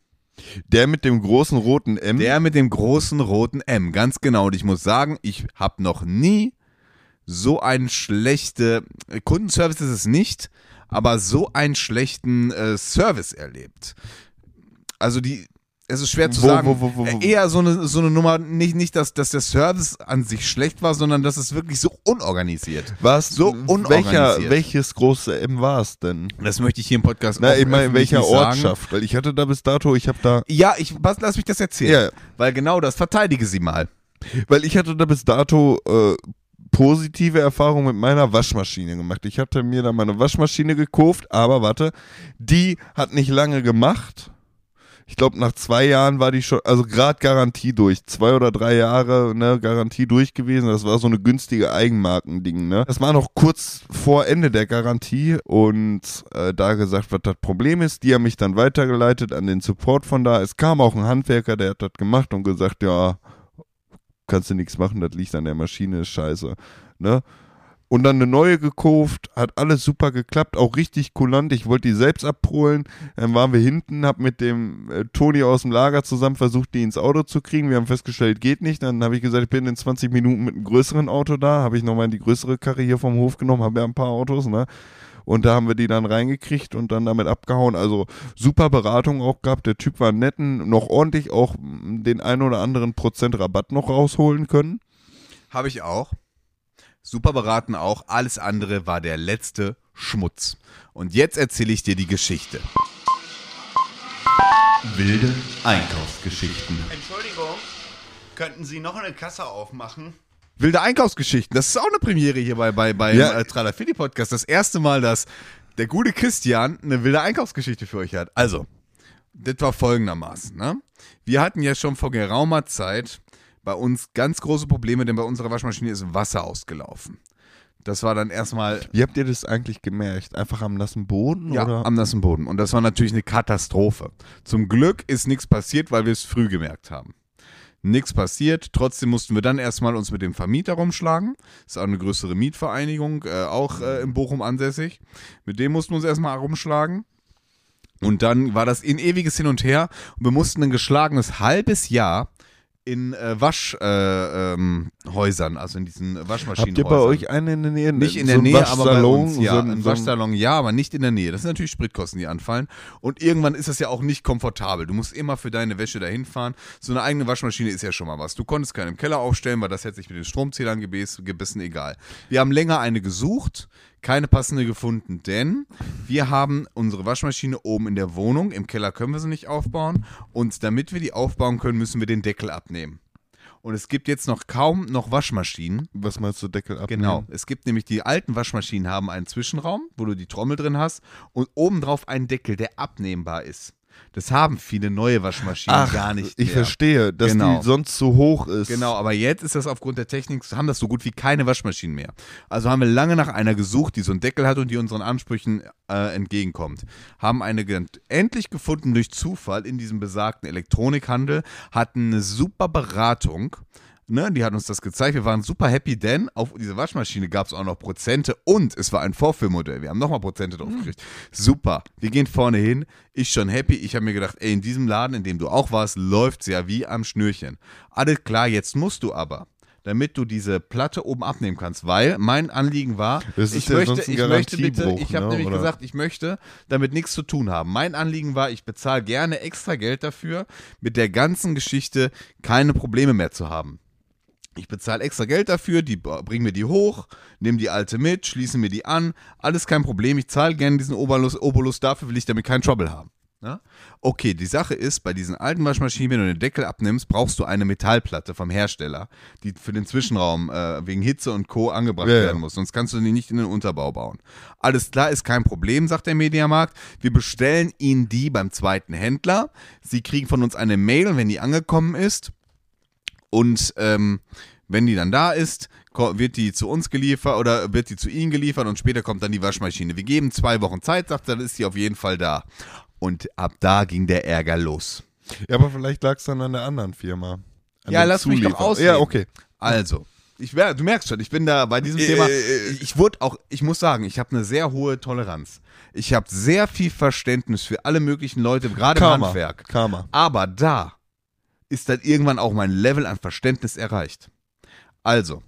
Der mit dem großen roten M. Der mit dem großen roten M, ganz genau. Und ich muss sagen, ich habe noch nie so einen schlechten, Kundenservice ist es nicht, aber so einen schlechten äh, Service erlebt. Also die, es ist schwer zu Wo, sagen, wo, wo, wo, wo? eher so eine, so eine Nummer, nicht, nicht dass, dass der Service an sich schlecht war, sondern dass es wirklich so unorganisiert. Was? So unorganisiert. Welcher, welches große M war es denn? Das möchte ich hier im Podcast Na, auch ich meine, in öffentlich welcher nicht sagen. Ortschaft? Weil ich hatte da bis dato, ich habe da, Ja, ich, was, lass mich das erzählen. Ja. Weil genau das, verteidige sie mal. weil ich hatte da bis dato äh, positive Erfahrungen mit meiner Waschmaschine gemacht. Ich hatte mir da meine Waschmaschine gekauft, aber warte, die hat nicht lange gemacht. Ich glaube, nach zwei Jahren war die schon, also gerade Garantie durch. Zwei oder drei Jahre, ne, Garantie durch gewesen. Das war so eine günstige Eigenmarkending, ne. Das war noch kurz vor Ende der Garantie und äh, da gesagt, was das Problem ist. Die haben mich dann weitergeleitet an den Support von da. Es kam auch ein Handwerker, der hat das gemacht und gesagt, ja, kannst du nichts machen, das liegt an der Maschine, ist scheiße, ne. Und dann eine neue gekauft, hat alles super geklappt, auch richtig kulant. Ich wollte die selbst abholen. Dann waren wir hinten, hab mit dem äh, Toni aus dem Lager zusammen versucht, die ins Auto zu kriegen. Wir haben festgestellt, geht nicht. Dann habe ich gesagt, ich bin in zwanzig Minuten mit einem größeren Auto da. Habe ich nochmal die größere Karre hier vom Hof genommen, habe ja ein paar Autos, ne? Und da haben wir die dann reingekriegt und dann damit abgehauen. Also super Beratung auch gehabt. Der Typ war netten, noch ordentlich auch den ein oder anderen Prozent Rabatt noch rausholen können. Habe ich auch. Super beraten auch. Alles andere war der letzte Schmutz. Und jetzt erzähle ich dir die Geschichte. Wilde Einkaufsgeschichten. Entschuldigung, könnten Sie noch eine Kasse aufmachen? Wilde Einkaufsgeschichten. Das ist auch eine Premiere hier bei, bei, beim Ja. äh, Tralafiti-Podcast. Das erste Mal, dass der gute Christian eine wilde Einkaufsgeschichte für euch hat. Also, das war folgendermaßen. Ne? Wir hatten ja schon vor geraumer Zeit bei uns ganz große Probleme, denn bei unserer Waschmaschine ist Wasser ausgelaufen. Das war dann erstmal Wie habt ihr das eigentlich gemerkt? Einfach am nassen Boden? ja, oder? am nassen Boden. Und das war natürlich eine Katastrophe. Zum Glück ist nichts passiert, weil wir es früh gemerkt haben. Nichts passiert. Trotzdem mussten wir dann erstmal uns mit dem Vermieter rumschlagen. Das ist auch eine größere Mietvereinigung, äh, auch äh, in Bochum ansässig. Mit dem mussten wir uns erstmal rumschlagen. Und dann war das ein ewiges Hin und Her. Und wir mussten ein geschlagenes halbes Jahr in äh, Waschhäusern, äh, ähm, also in diesen Waschmaschinenhäusern. Habt ihr bei euch einen in der Nähe? Nicht in so der ein Nähe, aber bei Waschsalon, uns, ja. so ein, ein so ein, Waschsalon, ja, aber nicht in der Nähe. Das sind natürlich Spritkosten, die anfallen. Und irgendwann ist das ja auch nicht komfortabel. Du musst immer für deine Wäsche dahin fahren. So eine eigene Waschmaschine ist ja schon mal was. Du konntest keinen im Keller aufstellen, weil das hätte sich mit den Stromzählern gebiss, gebissen, egal. Wir haben länger eine gesucht, keine passende gefunden, denn wir haben unsere Waschmaschine oben in der Wohnung. Im Keller können wir sie nicht aufbauen. Und damit wir die aufbauen können, müssen wir den Deckel abnehmen. Und es gibt jetzt noch kaum noch Waschmaschinen. Was meinst du, Deckel abnehmen? Genau. Es gibt nämlich, die alten Waschmaschinen haben einen Zwischenraum, wo du die Trommel drin hast und obendrauf einen Deckel, der abnehmbar ist. Das haben viele neue Waschmaschinen Ach, gar nicht ich mehr. verstehe, dass Genau. die sonst zu hoch ist. Genau, aber jetzt ist das aufgrund der Technik, haben das so gut wie keine Waschmaschinen mehr. Also haben wir lange nach einer gesucht, die so einen Deckel hat und die unseren Ansprüchen äh, entgegenkommt. Haben eine ge- endlich gefunden durch Zufall in diesem besagten Elektronikhandel, hatten eine super Beratung. Ne, die hat uns das gezeigt. Wir waren super happy, denn auf diese Waschmaschine gab es auch noch Prozente und es war ein Vorführmodell. Wir haben nochmal Prozente drauf gekriegt. Super. Wir gehen vorne hin. Ich schon happy. Ich habe mir gedacht, ey, in diesem Laden, in dem du auch warst, läuft es ja wie am Schnürchen. Alles klar, jetzt musst du aber, damit du diese Platte oben abnehmen kannst, weil mein Anliegen war, Das ist ich ja möchte, sonst ein ich möchte bitte, Garantiebruch, ich habe ne, nämlich oder? gesagt, ich möchte damit nichts zu tun haben. Mein Anliegen war, ich bezahle gerne extra Geld dafür, mit der ganzen Geschichte keine Probleme mehr zu haben. Ich bezahle extra Geld dafür, die bringen mir die hoch, nehmen die alte mit, schließen mir die an, alles kein Problem. Ich zahle gerne diesen Obolus, Obolus, dafür will ich damit keinen Trouble haben. Ne? Okay, die Sache ist, bei diesen alten Waschmaschinen, wenn du den Deckel abnimmst, brauchst du eine Metallplatte vom Hersteller, die für den Zwischenraum äh, wegen Hitze und Co. angebracht Ja, ja. werden muss. Sonst kannst du die nicht in den Unterbau bauen. Alles klar, ist kein Problem, sagt der Mediamarkt. Wir bestellen Ihnen die beim zweiten Händler. Sie kriegen von uns eine Mail, wenn die angekommen ist. Und ähm, wenn die dann da ist, wird die zu uns geliefert oder wird die zu Ihnen geliefert und später kommt dann die Waschmaschine. Wir geben zwei Wochen Zeit, sagt er, dann ist die auf jeden Fall da. Und ab da ging der Ärger los. Ja, aber vielleicht lag es dann an der anderen Firma. An Ja, dem lass mich doch Zulieferer. ausreden. Ja, okay. Also, ich wär, du merkst schon, ich bin da bei diesem Äh, Thema, äh, ich, ich wurde auch, ich muss sagen, ich habe eine sehr hohe Toleranz. Ich habe sehr viel Verständnis für alle möglichen Leute, gerade im Karma. Handwerk. Karma. Aber da ist dann irgendwann auch mein Level an Verständnis erreicht. Also,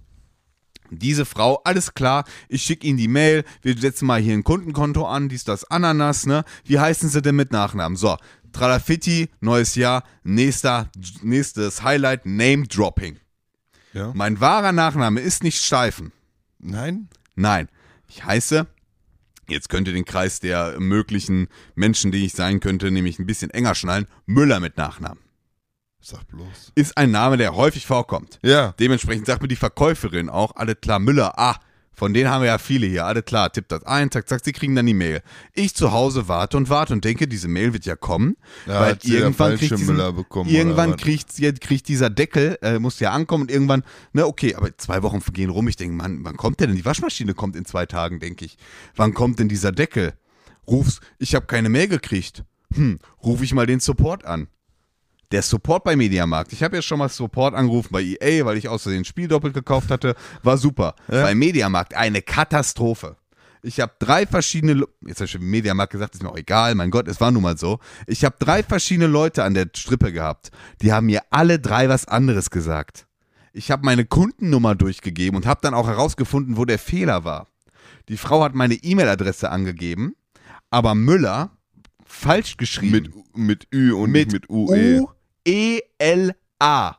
diese Frau, alles klar, ich schicke Ihnen die Mail, wir setzen mal hier ein Kundenkonto an, dies, das, Ananas, ne? Wie heißen Sie denn mit Nachnamen? So, Tralafitti, neues Jahr, nächster, nächstes Highlight, Name Dropping. Ja. Mein wahrer Nachname ist nicht Steifen. Nein? Nein, ich heiße, jetzt könnte den Kreis der möglichen Menschen, die ich sein könnte, nämlich ein bisschen enger schnallen, Müller mit Nachnamen. Sag bloß. Ist ein Name, der häufig vorkommt. Ja. Dementsprechend sagt mir die Verkäuferin auch, alle klar, Müller, ah, von denen haben wir ja viele hier, alle klar, tippt das ein, zack, zack, sie kriegen dann die Mail. Ich zu Hause warte und warte und denke, diese Mail wird ja kommen, Ja, weil hat sie der irgendwann, falsche kriegt, diesen, Müller bekommen, irgendwann oder was? kriegt, sie- kriegt dieser Deckel, äh, muss ja ankommen und irgendwann, ne, okay, aber zwei Wochen gehen rum, ich denke, Mann, wann kommt der denn? Die Waschmaschine kommt in zwei Tagen, denke ich. Wann kommt denn dieser Deckel? Ruf's, ich habe keine Mail gekriegt. Hm, ruf ich mal den Support an. Der Support bei Mediamarkt, ich habe ja schon mal Support angerufen bei E A, weil ich aus Versehen ein Spiel doppelt gekauft hatte, war super. Ja. Bei Mediamarkt eine Katastrophe. Ich habe drei verschiedene, Lo- jetzt habe ich schon Mediamarkt gesagt, ist mir auch egal, mein Gott, es war nun mal so. Ich habe drei verschiedene Leute an der Strippe gehabt, die haben mir alle drei was anderes gesagt. Ich habe meine Kundennummer durchgegeben und habe dann auch herausgefunden, wo der Fehler war. Die Frau hat meine E-Mail-Adresse angegeben, aber Müller falsch geschrieben. Mit, mit Ü und Mit nicht mit U E. U E L A.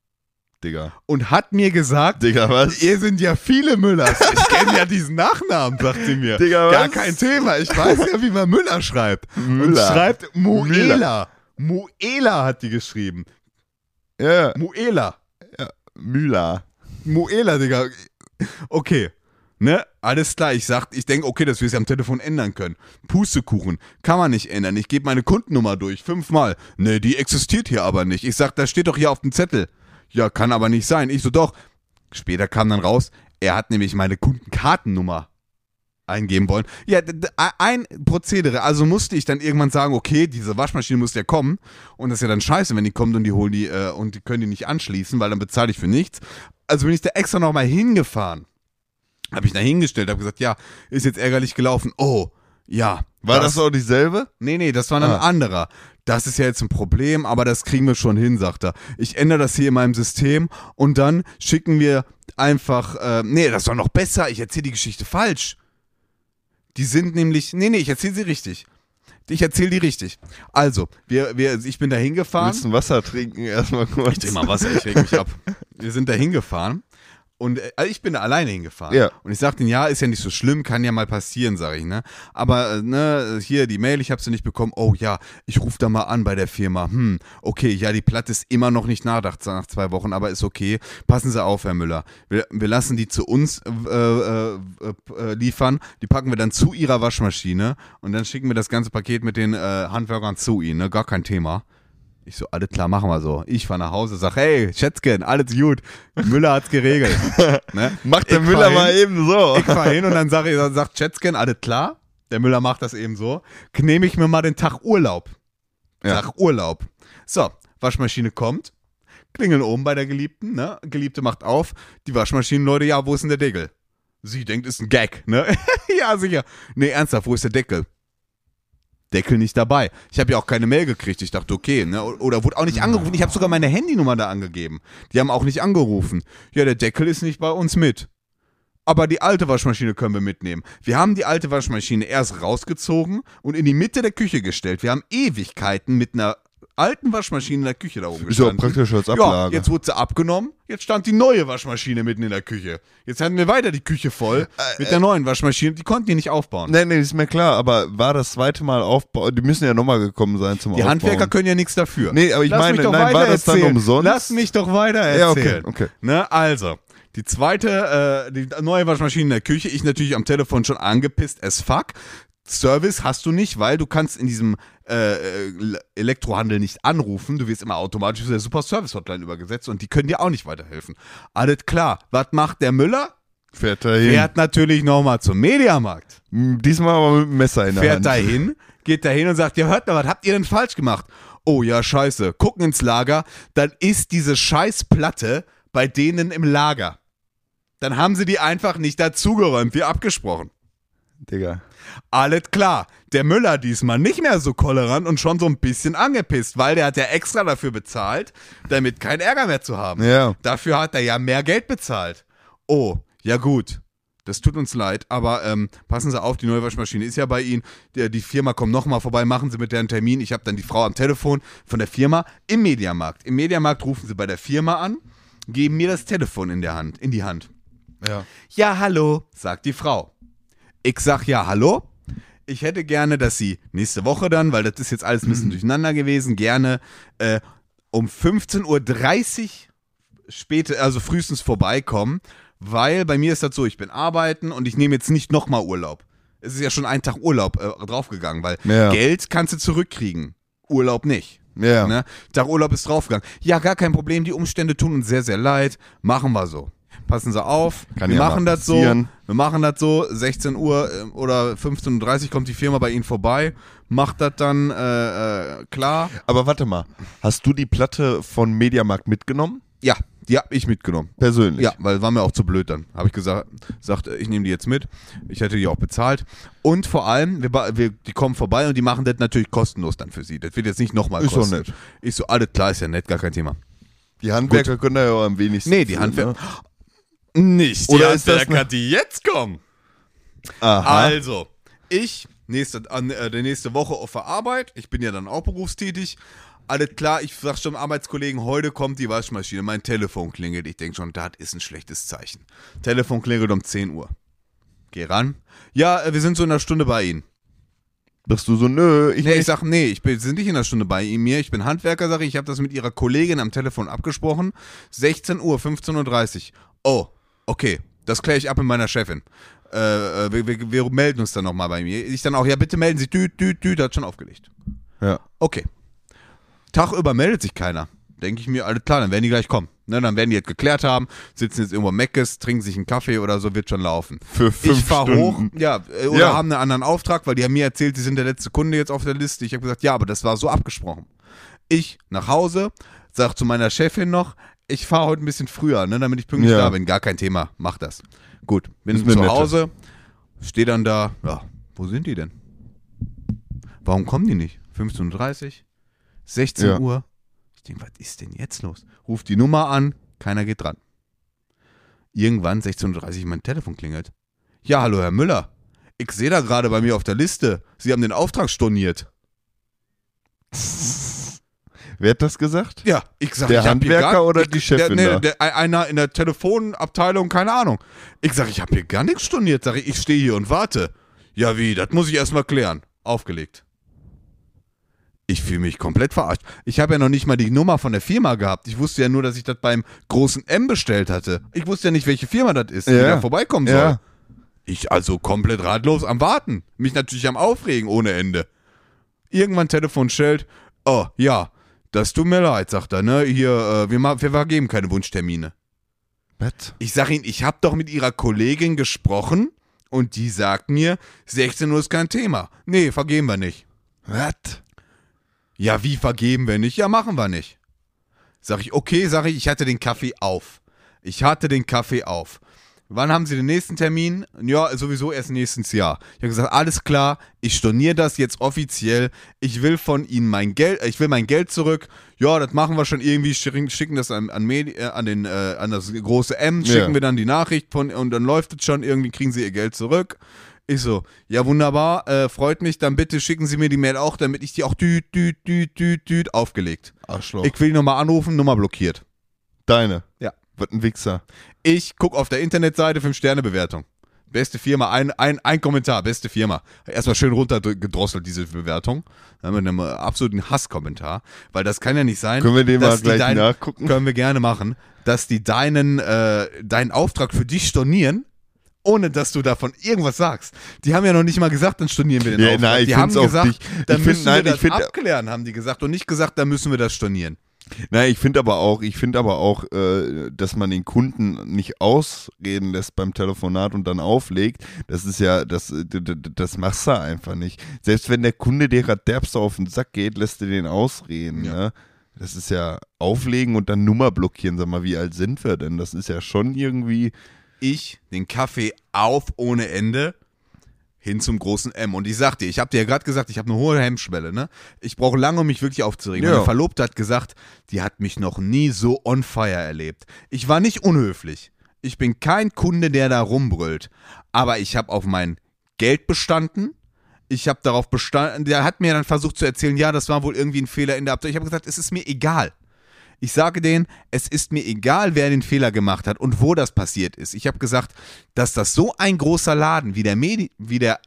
Digga. Und hat mir gesagt, Digga, was? ihr sind ja viele Müllers. Ich kenne ja diesen Nachnamen, sagt sie mir. Digga, Gar was? kein Thema. Ich weiß ja, wie man Müller schreibt. Und Müller. schreibt Muela. Müller. Muela hat die geschrieben. Ja, Muela. Müller. Muela, Digga. Okay. Ne? Alles klar. Ich sag, ich denke, okay, dass wir es am Telefon ändern können. Pustekuchen. Kann man nicht ändern. Ich gebe meine Kundennummer durch. Fünfmal. Ne, die existiert hier aber nicht. Ich sag, das steht doch hier auf dem Zettel. Ja, kann aber nicht sein. Ich so, doch. Später kam dann raus, er hat nämlich meine Kundenkartennummer eingeben wollen. Ja, d- d- ein Prozedere. Also musste ich dann irgendwann sagen, okay, diese Waschmaschine muss ja kommen. Und das ist ja dann scheiße, wenn die kommt und die holen die äh, und die können die nicht anschließen, weil dann bezahle ich für nichts. Also bin ich da extra nochmal hingefahren. Habe ich da hingestellt, habe gesagt, ja, ist jetzt ärgerlich gelaufen. Oh, ja. War das, auch dieselbe? Nee, nee, das war ein Ah. anderer. Das ist ja jetzt ein Problem, aber das kriegen wir schon hin, sagt er. Ich ändere das hier in meinem System und dann schicken wir einfach, äh, nee, das war noch besser, ich erzähle die Geschichte falsch. Die sind nämlich, nee, nee, ich erzähle sie richtig. Ich erzähle die richtig. Also, wir, wir, ich bin da hingefahren. Willst du ein Wasser trinken? Erstmal kurz. Ich trinke mal Wasser, ich reg mich ab. Wir sind da hingefahren und äh, also ich bin da alleine hingefahren. Ja. Und ich sagte, ja, ist ja nicht so schlimm, kann ja mal passieren, sage ich, ne? Aber äh, ne, hier die Mail, ich habe sie nicht bekommen. Oh ja, ich rufe da mal an bei der Firma. Hm, okay, ja, die Platte ist immer noch nicht nach, nach zwei Wochen, aber ist okay. Passen Sie auf, Herr Müller. Wir, wir lassen die zu uns äh, äh, äh, liefern. Die packen wir dann zu Ihrer Waschmaschine und dann schicken wir das ganze Paket mit den äh, Handwerkern zu Ihnen, ne? Gar kein Thema. Ich so, alles klar, machen wir so. Ich fahr nach Hause, sag, hey, Schätzchen, alles gut. Müller hat's geregelt. Ne? Macht der Ich Müller fahr mal hin, eben so. Ich fahr hin und dann, sag ich, dann sagt Schätzchen, alles klar. Der Müller macht das eben so. Nehme ich mir mal den Tag Urlaub. Ja. Tag Urlaub. So, Waschmaschine kommt. Klingeln oben bei der Geliebten, ne? Geliebte macht auf. Die Waschmaschinenleute, ja, wo ist denn der Deckel? Sie denkt, ist ein Gag, ne? Ja, sicher. Nee, ernsthaft, wo ist der Deckel? Deckel nicht dabei. Ich habe ja auch keine Mail gekriegt. Ich dachte, okay, ne? Oder wurde auch nicht angerufen. Ich habe sogar meine Handynummer da angegeben. Die haben auch nicht angerufen. Ja, der Deckel ist nicht bei uns mit. Aber die alte Waschmaschine können wir mitnehmen. Wir haben die alte Waschmaschine erst rausgezogen und in die Mitte der Küche gestellt. Wir haben Ewigkeiten mit einer alten Waschmaschine in der Küche da oben Ist ja auch gestanden. praktisch als Ja, Ablage. jetzt wurde sie abgenommen, jetzt stand die neue Waschmaschine mitten in der Küche. Jetzt hatten wir weiter die Küche voll mit der neuen Waschmaschine, die konnten die nicht aufbauen. Nee, nee, ist mir klar, aber war das zweite Mal Aufbau, die müssen ja nochmal gekommen sein zum Die Aufbauen. Handwerker können ja nichts dafür. Nee, aber ich Lass meine, mich doch nein, war weiter das dann erzählen. umsonst? Lass mich doch weiter Ja, okay, erzählen. okay. Ne, also, die zweite, äh, die neue Waschmaschine in der Küche, ich natürlich am Telefon schon angepisst as fuck. Service hast du nicht, weil du kannst in diesem äh, Elektrohandel nicht anrufen. Du wirst immer automatisch zu der Super Service Hotline übergesetzt und die können dir auch nicht weiterhelfen. Alles klar. Was macht der Müller? Fährt dahin. Fährt natürlich nochmal zum Mediamarkt. Diesmal aber mit dem Messer in der Fährt Hand. dahin, geht dahin und sagt, ja hört mal, was habt ihr denn falsch gemacht? Oh ja, scheiße. Gucken ins Lager, dann ist diese Scheißplatte bei denen im Lager. Dann haben sie die einfach nicht dazugeräumt, wie abgesprochen. Digga. Alles klar, der Müller diesmal nicht mehr so tolerant und schon so ein bisschen angepisst, weil der hat ja extra dafür bezahlt, damit kein Ärger mehr zu haben. Ja. Dafür hat er ja mehr Geld bezahlt. Oh, ja gut, das tut uns leid, aber ähm, passen Sie auf, die neue Waschmaschine ist ja bei Ihnen, die, die Firma kommt nochmal vorbei, machen Sie mit der einen Termin. Ich habe dann die Frau am Telefon von der Firma im Mediamarkt. Im Mediamarkt rufen Sie bei der Firma an, geben mir das Telefon in der Hand, in die Hand. Ja. Ja, hallo, sagt die Frau. Ich sag ja, hallo. Ich hätte gerne, dass Sie nächste Woche dann, weil das ist jetzt alles ein bisschen durcheinander gewesen, gerne äh, um fünfzehn Uhr dreißig später, also frühestens vorbeikommen, weil bei mir ist das so, ich bin arbeiten und ich nehme jetzt nicht nochmal Urlaub. Es ist ja schon ein Tag Urlaub äh, draufgegangen, weil Ja. Geld kannst du zurückkriegen, Urlaub nicht. Ja. Ne? Tag Urlaub ist draufgegangen. Ja, gar kein Problem, die Umstände tun uns sehr, sehr leid, machen wir so. Passen Sie auf, Kann wir ja machen mal das so, passieren. wir machen das so, sechzehn Uhr äh, oder fünfzehn Uhr dreißig kommt die Firma bei Ihnen vorbei, macht das dann äh, äh, klar. Aber warte mal, hast du die Platte von Mediamarkt mitgenommen? Ja, die hab ich mitgenommen. Persönlich? Ja, weil war mir auch zu blöd dann. Habe ich gesagt, sagt, ich nehme die jetzt mit. Ich hätte die auch bezahlt. Und vor allem, wir, ba- wir, die kommen vorbei und die machen das natürlich kostenlos dann für sie. Das wird jetzt nicht nochmal Ist doch kosten. nett. Ich so, alles klar, ist ja nett, gar kein Thema. Die Handwerker können da ja auch am wenigsten. Nee, die für, Handwerker. Ne? Nicht. Oder ist das kann die jetzt kommen? Aha. Also, ich, nächste, an, äh, der nächste Woche auf der Arbeit, ich bin ja dann auch berufstätig. Alles klar, ich sag schon Arbeitskollegen, heute kommt die Waschmaschine, mein Telefon klingelt. Ich denke schon, das ist ein schlechtes Zeichen. Telefon klingelt um zehn Uhr. Geh ran. Ja, äh, wir sind so in einer Stunde bei Ihnen. Bist du so, nö, ich Nee, ich nicht. sag, nee, ich bin, wir sind nicht in einer Stunde bei ihm mir. Ich bin Handwerker, sag ich, ich habe das mit ihrer Kollegin am Telefon abgesprochen. sechzehn Uhr, fünfzehn Uhr dreißig. Oh, okay, das kläre ich ab mit meiner Chefin. Äh, äh, wir, wir, wir melden uns dann nochmal bei mir. Ich dann auch, ja, bitte melden Sie, düt, düt, düt, hat schon aufgelegt. Ja. Okay. Tag über meldet sich keiner. Denke ich mir, alles klar, dann werden die gleich kommen. Ne, dann werden die jetzt geklärt haben, sitzen jetzt irgendwo am Meckes, trinken sich einen Kaffee oder so, wird schon laufen. Für fünf Ich fahr Stunden. hoch, ja, äh, oder Ja. haben einen anderen Auftrag, weil die haben mir erzählt, sie sind der letzte Kunde jetzt auf der Liste. Ich habe gesagt, ja, aber das war so abgesprochen. Ich nach Hause, sag zu meiner Chefin noch, ich fahre heute ein bisschen früher, ne, damit ich pünktlich Ja. da bin. Gar kein Thema, mach das. Gut, bin Ist eine zu nette. Hause, stehe dann da, ja, wo sind die denn? Warum kommen die nicht? fünfzehn Uhr dreißig, sechzehn Ja. Uhr. Ich denke, was ist denn jetzt los? Ruf die Nummer an, keiner geht dran. Irgendwann, sechzehn Uhr dreißig, mein Telefon klingelt. Ja, hallo Herr Müller. Ich sehe da gerade bei mir auf der Liste, Sie haben den Auftrag storniert. Wer hat das gesagt? Ja, ich sag, Der ich hab hier Handwerker gar, oder ich, die Chefin der, da? nee, der, einer in der Telefonabteilung, keine Ahnung. Ich sag, ich habe hier gar nichts storniert. Sag ich, ich stehe hier und warte. Ja wie, das muss ich erstmal klären. Aufgelegt. Ich fühle mich komplett verarscht. Ich habe ja noch nicht mal die Nummer von der Firma gehabt. Ich wusste ja nur, dass ich das beim großen M bestellt hatte. Ich wusste ja nicht, welche Firma das ist, die Ja. da vorbeikommen soll. Ja. Ich also komplett ratlos am Warten. Mich natürlich am Aufregen ohne Ende. Irgendwann Telefon stellt. Oh, ja, das tut mir leid, sagt er, ne? Hier, äh, wir, ma- wir vergeben keine Wunschtermine. Was? Ich sag Ihnen, ich habe doch mit Ihrer Kollegin gesprochen und die sagt mir, sechzehn Uhr ist kein Thema. Nee, vergeben wir nicht. Was? Ja, wie vergeben wir nicht? Ja, machen wir nicht. Sag ich, okay, sag ich, ich hatte den Kaffee auf. Ich hatte den Kaffee auf. Wann haben Sie den nächsten Termin? Ja, sowieso erst nächstes Jahr. Ich habe gesagt, alles klar, ich storniere das jetzt offiziell. Ich will von Ihnen mein Geld, ich will mein Geld zurück. Ja, das machen wir schon irgendwie, schicken, schicken das an, an, Medi, äh, an, den, äh, an das große M, schicken Ja. wir dann die Nachricht von und dann läuft es schon, irgendwie kriegen Sie Ihr Geld zurück. Ich so, ja wunderbar, äh, freut mich, dann bitte schicken Sie mir die Mail auch, damit ich die auch düt, düt, düt, düt, düt aufgelegt. Arschloch. Ich will nochmal anrufen, Nummer blockiert. Deine? Ja. Wird ein Wichser. Ich gucke auf der Internetseite fünf Sterne Bewertung. Beste Firma, ein, ein, ein Kommentar, beste Firma. Erstmal schön runtergedrosselt, diese Bewertung. Dann mit einem absoluten Hasskommentar. Weil das kann ja nicht sein. Können wir den mal dass die gleich dein, nachgucken? Können wir gerne machen. Dass die deinen, äh, deinen Auftrag für dich stornieren, ohne dass du davon irgendwas sagst. Die haben ja noch nicht mal gesagt, dann stornieren wir den Ja, Auftrag. nein, ich die haben find's auch gesagt, nicht- dann ich müssen find- nein, wir ich das find- abklären, haben die gesagt. Und nicht gesagt, dann müssen wir das stornieren. Nein, ich finde aber auch, ich finde aber auch, äh, dass man den Kunden nicht ausreden lässt beim Telefonat und dann auflegt. Das ist ja, das, d- d- das machst du einfach nicht. Selbst wenn der Kunde dir gerade derbst auf den Sack geht, lässt du den ausreden. Ja. Ne? Das ist ja auflegen und dann Nummer blockieren. Sag mal, wie alt sind wir denn? Das ist ja schon irgendwie. Ich den Kaffee auf ohne Ende hin zum großen M. Und ich sag dir, ich habe dir ja gerade gesagt, ich habe eine hohe Hemmschwelle, ne? Ich brauche lange, um mich wirklich aufzuregen. Ja. Meine Verlobte hat gesagt, die hat mich noch nie so on fire erlebt. Ich war nicht unhöflich. Ich bin kein Kunde, der da rumbrüllt. Aber ich habe auf mein Geld bestanden. Ich habe darauf bestanden. Der hat mir dann versucht zu erzählen, ja, das war wohl irgendwie ein Fehler in der Abteilung. Ich habe gesagt, es ist mir egal. Ich sage denen, es ist mir egal, wer den Fehler gemacht hat und wo das passiert ist. Ich habe gesagt, dass das so ein großer Laden wie der, Medi- wie der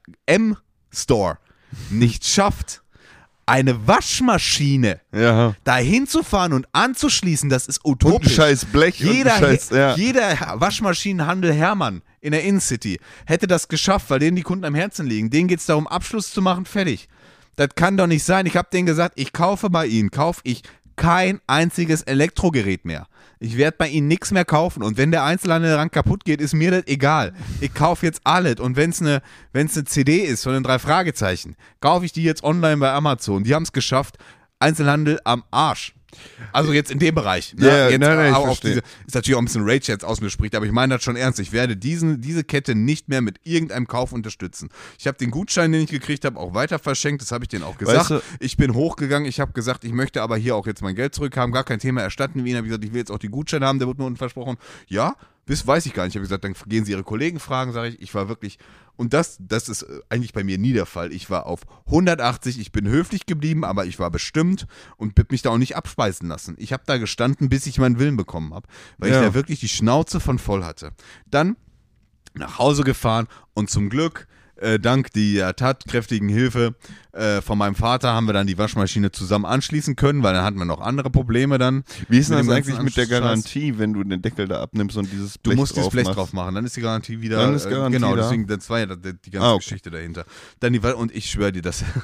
M-Store nicht schafft, eine Waschmaschine Ja. dahin zu fahren und anzuschließen, das ist Und ein utopisch. scheiß Blech Jeder, und ein scheiß, ja. jeder Waschmaschinenhandel Hermann in der Innencity hätte das geschafft, weil denen die Kunden am Herzen liegen. Denen geht es darum, Abschluss zu machen, fertig. Das kann doch nicht sein. Ich habe denen gesagt, ich kaufe bei ihnen, kaufe ich kein einziges Elektrogerät mehr. Ich werde bei ihnen nichts mehr kaufen und wenn der Einzelhandel daran kaputt geht, ist mir das egal. Ich kaufe jetzt alles und wenn es eine wenn's eine C D ist von den drei Fragezeichen, kaufe ich die jetzt online bei Amazon. Die haben es geschafft. Einzelhandel am Arsch. Also jetzt in dem Bereich. Ne? Ja, jetzt nein, nein, ich auf verstehe. diese, ist natürlich auch ein bisschen Rage jetzt aus mir spricht, aber ich meine das schon ernst. Ich werde diesen, diese Kette nicht mehr mit irgendeinem Kauf unterstützen. Ich habe den Gutschein, den ich gekriegt habe, auch weiter verschenkt. Das habe ich denen auch gesagt. Weißt du- Ich bin hochgegangen. Ich habe gesagt, ich möchte aber hier auch jetzt mein Geld zurückhaben. Gar kein Thema. Erstatten wir ihn. Habe ich gesagt, ich will jetzt auch die Gutscheine haben. Der wird mir unten versprochen. Ja, das weiß ich gar nicht. Ich habe gesagt, dann gehen Sie Ihre Kollegen fragen, sage ich. Ich war wirklich, und das, das ist eigentlich bei mir nie der Fall. Ich war auf hundertachtzig, ich bin höflich geblieben, aber ich war bestimmt und bin mich da auch nicht abspeisen lassen. Ich habe da gestanden, bis ich meinen Willen bekommen habe, weil Ja. ich da wirklich die Schnauze von voll hatte. Dann nach Hause gefahren und zum Glück, äh, dank der tatkräftigen Hilfe äh, von meinem Vater, haben wir dann die Waschmaschine zusammen anschließen können, weil dann hatten wir noch andere Probleme dann. Wie ist denn Mit das dem eigentlich ganzen mit der Scheiß. Garantie, wenn du den Deckel da abnimmst und dieses Du Blech musst dieses drauf Blech machst? drauf machen, dann ist die Garantie wieder. Dann ist Garantie äh, genau, da. deswegen, das war ja die, die ganze Ah, okay. Geschichte dahinter. Dann die, und ich schwöre dir, das,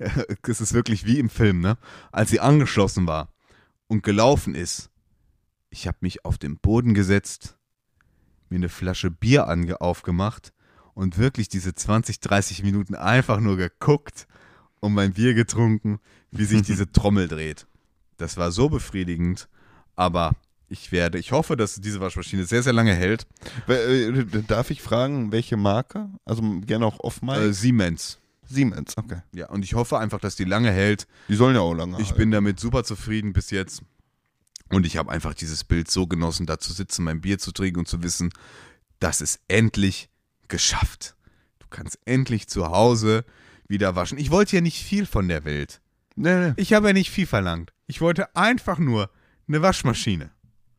das ist wirklich wie im Film, ne? Als sie angeschlossen war und gelaufen ist, ich habe mich auf den Boden gesetzt, mir eine Flasche Bier ange aufgemacht und wirklich diese zwanzig, dreißig Minuten einfach nur geguckt und mein Bier getrunken, wie sich diese Trommel dreht. Das war so befriedigend, aber ich werde, ich hoffe, dass diese Waschmaschine sehr, sehr lange hält. Äh, Darf ich fragen, welche Marke? Also gerne auch off-mic? Äh, Siemens. Siemens, okay. Ja, und ich hoffe einfach, dass die lange hält. Die sollen ja auch lange Ich halten. bin damit super zufrieden bis jetzt. Und ich habe einfach dieses Bild so genossen, da zu sitzen, mein Bier zu trinken und zu wissen, das ist endlich geschafft. Du kannst endlich zu Hause wieder waschen. Ich wollte ja nicht viel von der Welt. Nee, nee. Ich habe ja nicht viel verlangt. Ich wollte einfach nur eine Waschmaschine.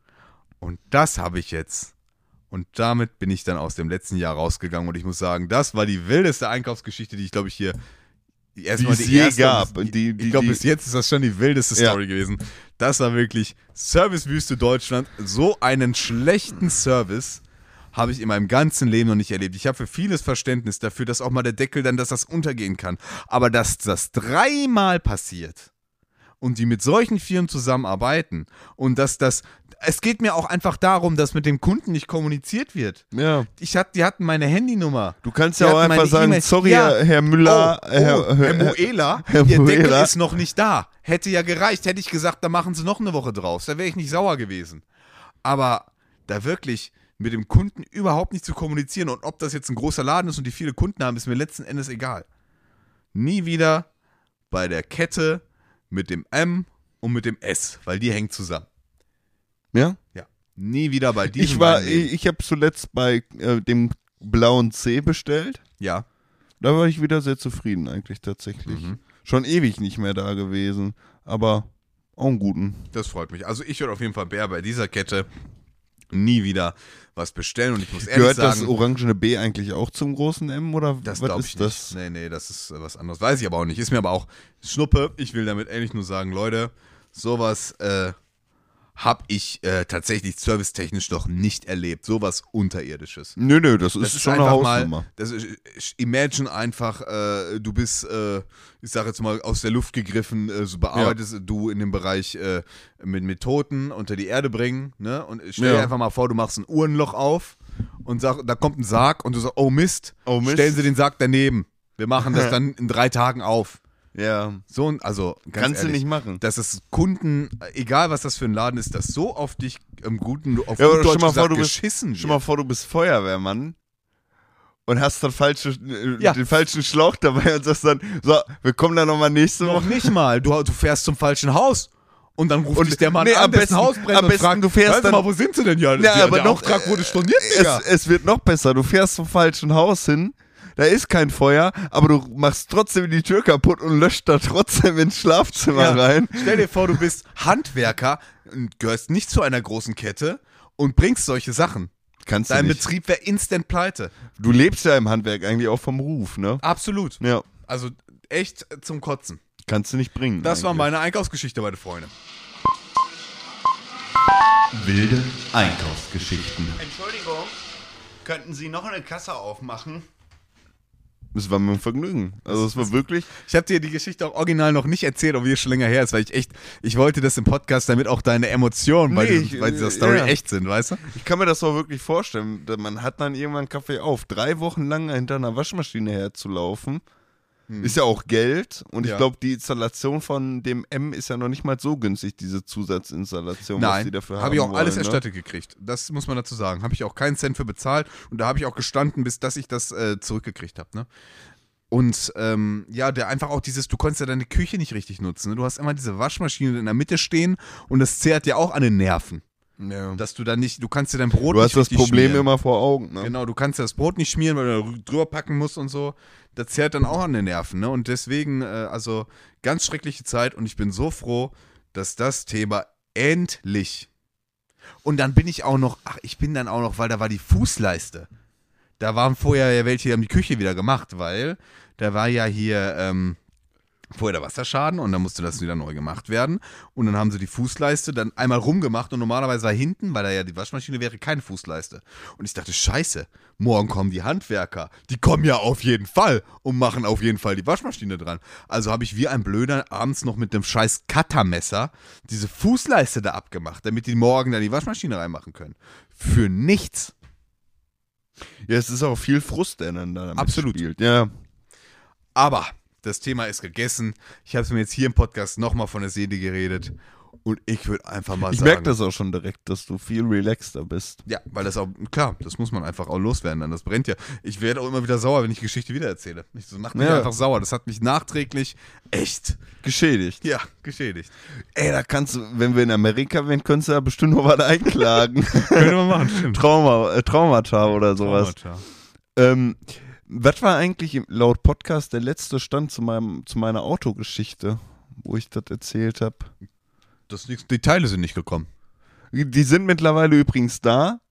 Und das habe ich jetzt. Und damit bin ich dann aus dem letzten Jahr rausgegangen. Und ich muss sagen, das war die wildeste Einkaufsgeschichte, die ich glaube ich hier erstmal Die es die je erste, gab. Die, Die- die- ich glaube, die- bis jetzt ist das schon die wildeste Ja. Story gewesen. Das war wirklich Servicewüste Deutschland. So einen schlechten Service habe ich in meinem ganzen Leben noch nicht erlebt. Ich habe für vieles Verständnis dafür, dass auch mal der Deckel dann, dass das untergehen kann. Aber dass das dreimal passiert und die mit solchen Firmen zusammenarbeiten und dass das, es geht mir auch einfach darum, dass mit dem Kunden nicht kommuniziert wird. Ja. Ich hatte, die hatten meine Handynummer. Du kannst Die ja auch hatten einfach meine sagen, E-Mail. sorry, Ja. Herr, Herr Müller, oh, oh, Herr, Herr Muela, Herr Ihr Deckel Muela. ist noch nicht da. Hätte ja gereicht, hätte ich gesagt, da machen Sie noch eine Woche draus. Da wäre ich nicht sauer gewesen. Aber da wirklich mit dem Kunden überhaupt nicht zu kommunizieren und ob das jetzt ein großer Laden ist und die viele Kunden haben, ist mir letzten Endes egal. Nie wieder bei der Kette mit dem M und mit dem S, weil die hängen zusammen. Ja? Ja. Nie wieder bei diesem Ich war, beiden Läden. ich, ich habe zuletzt bei äh, dem blauen C bestellt. Ja. da war ich wieder sehr zufrieden eigentlich tatsächlich. Mhm. Schon ewig nicht mehr da gewesen, aber auch einen guten. Das freut mich. Also ich würde auf jeden Fall Bär bei dieser Kette nie wieder was bestellen und ich muss ehrlich Gehört sagen, das orangene B eigentlich auch zum großen M oder das was glaube ist ich das? nicht. Nee, nee, das ist äh, was anderes. Weiß ich aber auch nicht. Ist mir aber auch Schnuppe. Ich will damit ehrlich nur sagen, Leute, sowas äh, habe ich äh, tatsächlich servicetechnisch doch nicht erlebt. Sowas Unterirdisches. Nö, nö, das ist, Das ist schon eine einfach Hausnummer. mal, das ist, imagine einfach, äh, du bist, äh, ich sag jetzt mal, aus der Luft gegriffen, äh, so bearbeitest du in dem Bereich äh, mit, mit Toten unter die Erde bringen, ne? Und stell Ja. dir einfach mal vor, du machst ein Uhrenloch auf und sag, da kommt ein Sarg und du sagst, oh Mist, Oh Mist. stellen Sie den Sarg daneben. Wir machen das dann in drei Tagen auf. Ja, So, ein- also ganz kannst ehrlich, du nicht machen. dass es Kunden, egal was das für ein Laden ist, dass so auf dich im guten, auf Ja, gut aber Deutsch stell mal vor, gesagt, du bist- geschissen Stell mal wird. vor, du bist Feuerwehrmann und hast dann falsche, äh, Ja. den falschen Schlauch dabei und sagst dann, so, wir kommen dann nochmal nächste Noch Woche. nicht mal. Du, du fährst zum falschen Haus. Und dann ruft Und- dich der Mann nee, an, am dessen besten- Haus brennt am und besten, fragt, du fährst "Hören Sie dann- mal, wo sind Sie denn? Ja, Ja, der, aber der noch, Auftrag wurde äh, storniert, Digga. Es, es wird noch besser. Du fährst zum falschen Haus hin, da ist kein Feuer, aber du machst trotzdem die Tür kaputt und löscht da trotzdem ins Schlafzimmer Ja. rein. Stell dir vor, du bist Handwerker und gehörst nicht zu einer großen Kette und bringst solche Sachen. Kannst Dein du nicht. Betrieb wäre instant pleite. Du lebst ja im Handwerk eigentlich auch vom Ruf, ne? Absolut. Ja. Also echt zum Kotzen. Kannst du nicht bringen. Das war eigentlich. meine Einkaufsgeschichte, meine Freunde. Wilde Einkaufsgeschichten. Entschuldigung, könnten Sie noch eine Kasse aufmachen? Das war mir ein Vergnügen. Also es war wirklich. Ich habe dir die Geschichte auch original noch nicht erzählt, obwohl es schon länger her ist, weil ich echt, ich wollte das im Podcast, damit auch deine Emotionen bei, Nee, diesem, ich- bei dieser Story ja. echt sind, weißt du? Ich kann mir das auch wirklich vorstellen. Man hat dann irgendwann Kaffee auf. Drei Wochen lang hinter einer Waschmaschine herzulaufen, ist ja auch Geld. Und ich Ja. glaube, die Installation von dem M ist ja noch nicht mal so günstig, diese Zusatzinstallation, was die Nein, dafür haben habe ich auch alles wollen, ne? erstattet gekriegt. Das muss man dazu sagen. Habe ich auch keinen Cent für bezahlt und da habe ich auch gestanden, bis dass ich das äh, zurückgekriegt habe. Ne? Und ähm, ja, der einfach auch dieses, du konntest ja deine Küche nicht richtig nutzen. Ne? Du hast immer diese Waschmaschine in der Mitte stehen und das zehrt dir auch an den Nerven. Ja. Dass du dann nicht, du kannst dir dein Brot Du nicht hast das richtig Problem schmieren. immer vor Augen. Ne? Genau, du kannst ja das Brot nicht schmieren, weil du da drüber packen musst und so. Das zerrt dann auch an den Nerven, ne? Und deswegen, äh, also ganz schreckliche Zeit und ich bin so froh, dass das Thema endlich. Und dann bin ich auch noch, ach, ich bin dann auch noch, weil da war die Fußleiste. Da waren vorher ja welche, die haben die Küche wieder gemacht, weil da war ja hier, ähm, vorher der Wasserschaden und dann musste das wieder neu gemacht werden. Und dann haben sie die Fußleiste dann einmal rumgemacht und normalerweise war hinten, weil da ja die Waschmaschine wäre, keine Fußleiste. Und ich dachte, scheiße, morgen kommen die Handwerker. Die kommen ja auf jeden Fall und machen auf jeden Fall die Waschmaschine dran. Also habe ich wie ein Blöder abends noch mit dem scheiß Cuttermesser diese Fußleiste da abgemacht, damit die morgen dann die Waschmaschine reinmachen können. Für nichts. Ja, es ist auch viel Frust, der dann da damit Absolut. spielt. Ja. Aber das Thema ist gegessen. Ich habe es mir jetzt hier im Podcast nochmal von der Seele geredet. Und ich würde einfach mal Ich sagen. merke das auch schon direkt, dass du viel relaxter bist. Ja, weil das auch, klar, das muss man einfach auch loswerden, dann das brennt ja. Ich werde auch immer wieder sauer, wenn ich die Geschichte wieder erzähle. Ich- Das macht mich Ja. einfach sauer. Das hat mich nachträglich echt, Geschädigt. ja, geschädigt. Ey, da kannst du, wenn wir in Amerika wären, könntest du da bestimmt noch was einklagen. Können wir machen, stimmt. Trauma, äh, Traumata oder sowas. Traumata. Ähm, was war eigentlich im- laut Podcast der letzte Stand zu, meinem, zu meiner Autogeschichte, wo ich das erzählt habe? Das, die Teile sind nicht gekommen. Die sind mittlerweile übrigens da.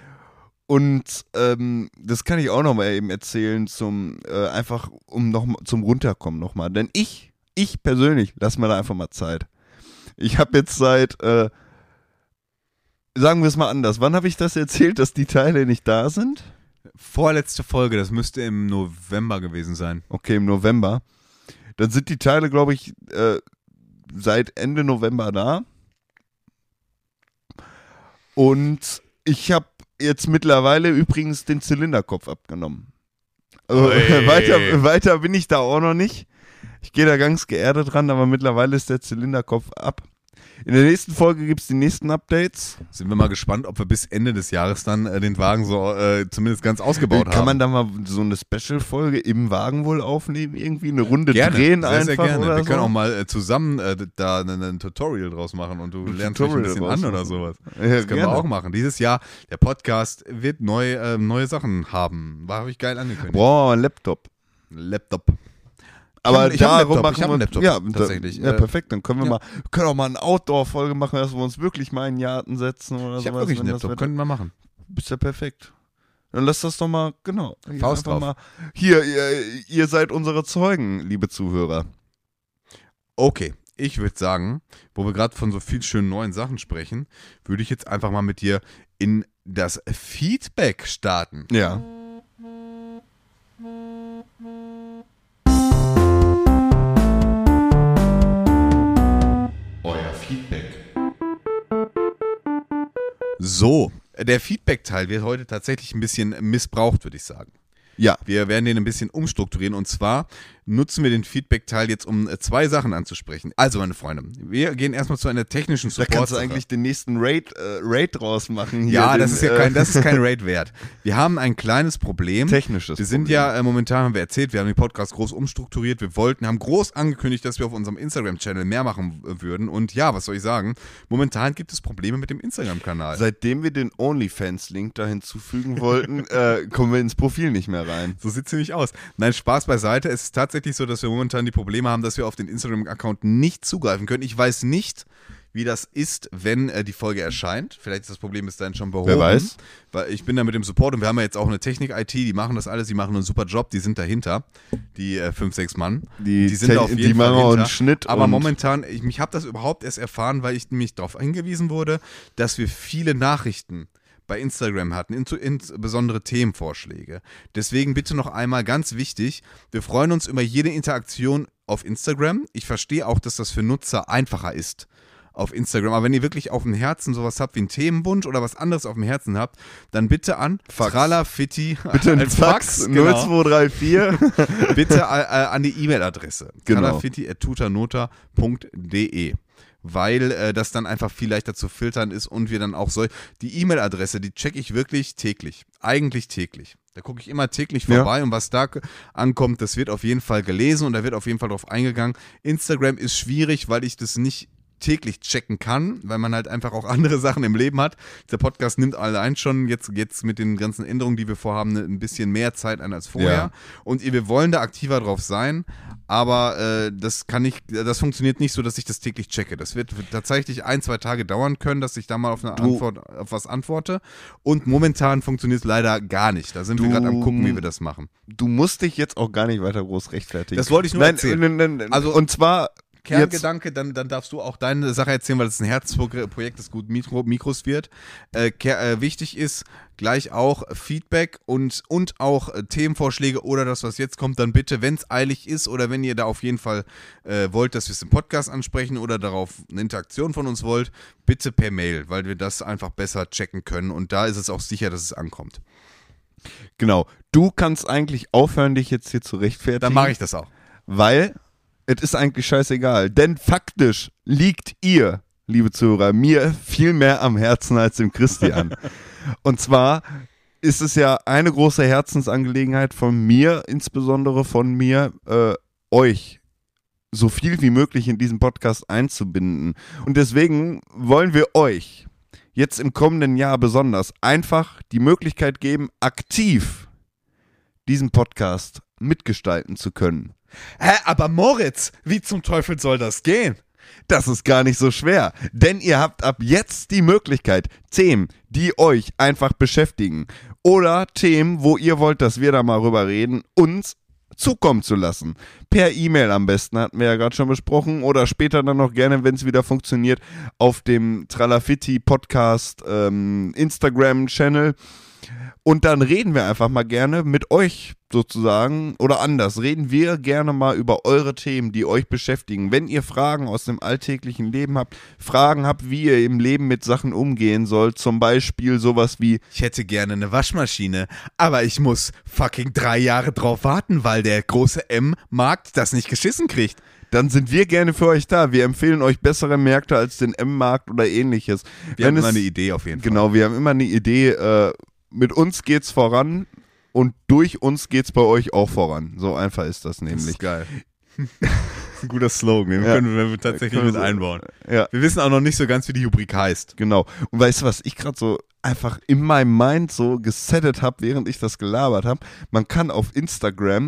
Und ähm, das kann ich auch noch mal eben erzählen, zum äh, einfach um noch mal- zum Runterkommen nochmal. Denn ich, ich persönlich, lass mir da einfach mal Zeit. Ich habe jetzt seit, äh, sagen wir es mal anders, wann habe ich das erzählt, dass die Teile nicht da sind? Vorletzte Folge, das müsste im November gewesen sein. Okay, im November. Dann sind die Teile, glaube ich, äh, seit Ende November da. Und ich habe jetzt mittlerweile übrigens den Zylinderkopf abgenommen. Also, Ui. weiter, weiter bin ich da auch noch nicht. Ich gehe da ganz geerdet ran, aber mittlerweile ist der Zylinderkopf ab. In der nächsten Folge gibt es die nächsten Updates. Sind wir mal gespannt, ob wir bis Ende des Jahres dann äh, den Wagen so äh, zumindest ganz ausgebaut Kann haben. man da mal so eine Special-Folge im Wagen wohl aufnehmen? Irgendwie eine Runde Gerne, drehen sehr, einfach sehr gerne. oder Wir können so? auch mal äh, zusammen äh, da ein, ein Tutorial draus machen und du Ein lernst mich ein Tutorial bisschen draus an oder machen. sowas. Ja, Das können gerne. wir auch machen. Dieses Jahr, der Podcast wird neu, äh, neue Sachen haben. War habe ich geil angekündigt. Boah, ein Laptop. Laptop. Aber Ich hab einen darum Laptop, machen ich hab wir einen Laptop, ja, tatsächlich. Da, ja, Äh, perfekt. Dann können wir ja. mal, wir können auch mal eine Outdoor-Folge machen, dass wir uns wirklich mal in den Garten setzen oder Ich habe sowas. wirklich einen wenn das Laptop, Wetter- könnten wir machen. Bist ja perfekt. Dann lass das doch mal, genau. Hier Faust einfach drauf. Mal, hier, ihr, ihr seid unsere Zeugen, liebe Zuhörer. Okay, ich würde sagen, wo wir gerade von so viel schönen neuen Sachen sprechen, würde ich jetzt einfach mal mit dir in das Feedback starten. Ja. Euer Feedback. So, der Feedback-Teil wird heute tatsächlich ein bisschen missbraucht, würde ich sagen. Ja. Wir werden den ein bisschen umstrukturieren und zwar nutzen wir den Feedback-Teil jetzt, um äh, zwei Sachen anzusprechen. Also, meine Freunde, wir gehen erstmal zu einer technischen Da Support. kannst du eigentlich den nächsten Raid, äh, Raid draus machen. Hier Ja, den, das ist ja äh, kein, das ist kein Raid wert. Wir haben ein kleines Problem. Technisches Wir sind Problem. ja, äh, momentan haben wir erzählt, wir haben den Podcast groß umstrukturiert. Wir wollten, haben groß angekündigt, dass wir auf unserem Instagram-Channel mehr machen äh, würden. Und ja, was soll ich sagen? Momentan gibt es Probleme mit dem Instagram-Kanal. Seitdem wir den OnlyFans-Link da hinzufügen wollten, äh, kommen wir ins Profil nicht mehr rein. So sieht es nämlich aus. Nein, Spaß beiseite. Es ist tatsächlich so, dass wir momentan die Probleme haben, dass wir auf den Instagram-Account nicht zugreifen können. Ich weiß nicht, wie das ist, wenn äh, die Folge erscheint. Vielleicht ist das Problem bis dahin schon behoben. Wer weiß. Weil ich bin da mit dem Support und wir haben ja jetzt auch eine Technik-I T, die machen das alles, die machen einen super Job, die sind dahinter, die äh, fünf, sechs Mann. Die, sind da auf jeden die Fall machen auch einen hinter. Schnitt. Aber und momentan, ich, ich habe das überhaupt erst erfahren, weil ich nämlich darauf hingewiesen wurde, dass wir viele Nachrichten bei Instagram hatten, ins- insbesondere Themenvorschläge. Deswegen bitte noch einmal ganz wichtig, wir freuen uns über jede Interaktion auf Instagram. Ich verstehe auch, dass das für Nutzer einfacher ist auf Instagram. Aber wenn ihr wirklich auf dem Herzen sowas habt wie einen Themenwunsch oder was anderes auf dem Herzen habt, dann bitte an Fax. Tralafitti Bitte ein als Fax, genau. null zwei drei vier. Bitte äh, an die E-Mail-Adresse Genau. tralafitti at tutanota punkt de, weil äh, das dann einfach viel leichter zu filtern ist und wir dann auch so, die E-Mail-Adresse, die checke ich wirklich täglich, eigentlich täglich. Da gucke ich immer täglich vorbei Ja. und was da k- ankommt, das wird auf jeden Fall gelesen und da wird auf jeden Fall drauf eingegangen. Instagram ist schwierig, weil ich das nicht täglich checken kann, weil man halt einfach auch andere Sachen im Leben hat. Der Podcast nimmt allein schon jetzt, jetzt mit den ganzen Änderungen, die wir vorhaben, ne, ein bisschen mehr Zeit ein als vorher. Ja. Und wir wollen da aktiver drauf sein, aber äh, das kann nicht, das funktioniert nicht so, dass ich das täglich checke. Das wird tatsächlich ein, zwei Tage dauern können, dass ich da mal auf eine Du- Antwort, auf was antworte. Und momentan funktioniert es leider gar nicht. Da sind wir Du- gerade am gucken, wie wir das machen. Du musst dich jetzt auch gar nicht weiter groß rechtfertigen. Das wollte ich nur nein, erzählen. Nein, nein, nein. Also- und zwar jetzt, Kerngedanke, dann, dann darfst du auch deine Sache erzählen, weil es ein Herzprojekt des guten Mikro, Mikros wird. Äh, ker- äh, wichtig ist gleich auch Feedback und, und auch äh, Themenvorschläge oder das, was jetzt kommt, dann bitte, wenn es eilig ist oder wenn ihr da auf jeden Fall äh, wollt, dass wir es im Podcast ansprechen oder darauf eine Interaktion von uns wollt, bitte per Mail, weil wir das einfach besser checken können und da ist es auch sicher, dass es ankommt. genau, du kannst eigentlich aufhören, dich jetzt hier zu rechtfertigen. Dann mache ich das auch. Weil es ist eigentlich scheißegal. Denn faktisch liegt ihr, liebe Zuhörer, mir viel mehr am Herzen als dem Christian. Und zwar ist es ja eine große Herzensangelegenheit von mir, insbesondere von mir, äh, euch so viel wie möglich in diesen Podcast einzubinden. Und deswegen wollen wir euch jetzt im kommenden Jahr besonders einfach die Möglichkeit geben, aktiv diesen Podcast mitgestalten zu können. Hä, aber Moritz, wie zum Teufel soll das gehen? Das ist gar nicht so schwer, denn ihr habt ab jetzt die Möglichkeit, Themen, die euch einfach beschäftigen oder Themen, wo ihr wollt, dass wir da mal rüber reden, uns zukommen zu lassen. Per E-Mail am besten, hatten wir ja gerade schon besprochen, oder später dann noch gerne, wenn es wieder funktioniert, auf dem Tralafitti Podcast ähm, Instagram-Channel. Und dann reden wir einfach mal gerne mit euch sozusagen, oder anders, reden wir gerne mal über eure Themen, die euch beschäftigen. Wenn ihr Fragen aus dem alltäglichen Leben habt, Fragen habt, wie ihr im Leben mit Sachen umgehen sollt, zum Beispiel sowas wie, Ich hätte gerne eine Waschmaschine, aber ich muss fucking drei Jahre drauf warten, weil der große M-Markt das nicht geschissen kriegt. dann sind wir gerne für euch da. Wir empfehlen euch bessere Märkte als den M-Markt oder ähnliches. Wir Wenn haben immer es- eine Idee auf jeden Fall. Genau, wir haben immer eine Idee, äh, mit uns geht's voran und durch uns geht's bei euch auch voran. So einfach ist das Das nämlich. ist geil. Das ist ein guter Slogan, den Ja. können wir tatsächlich Können wir mit so- einbauen. Ja, Wir wissen auch noch nicht so ganz, wie die Rubrik heißt. genau. Und weißt du, was ich gerade so einfach in meinem Mind so gesettet habe, während ich das gelabert habe? Man kann auf Instagram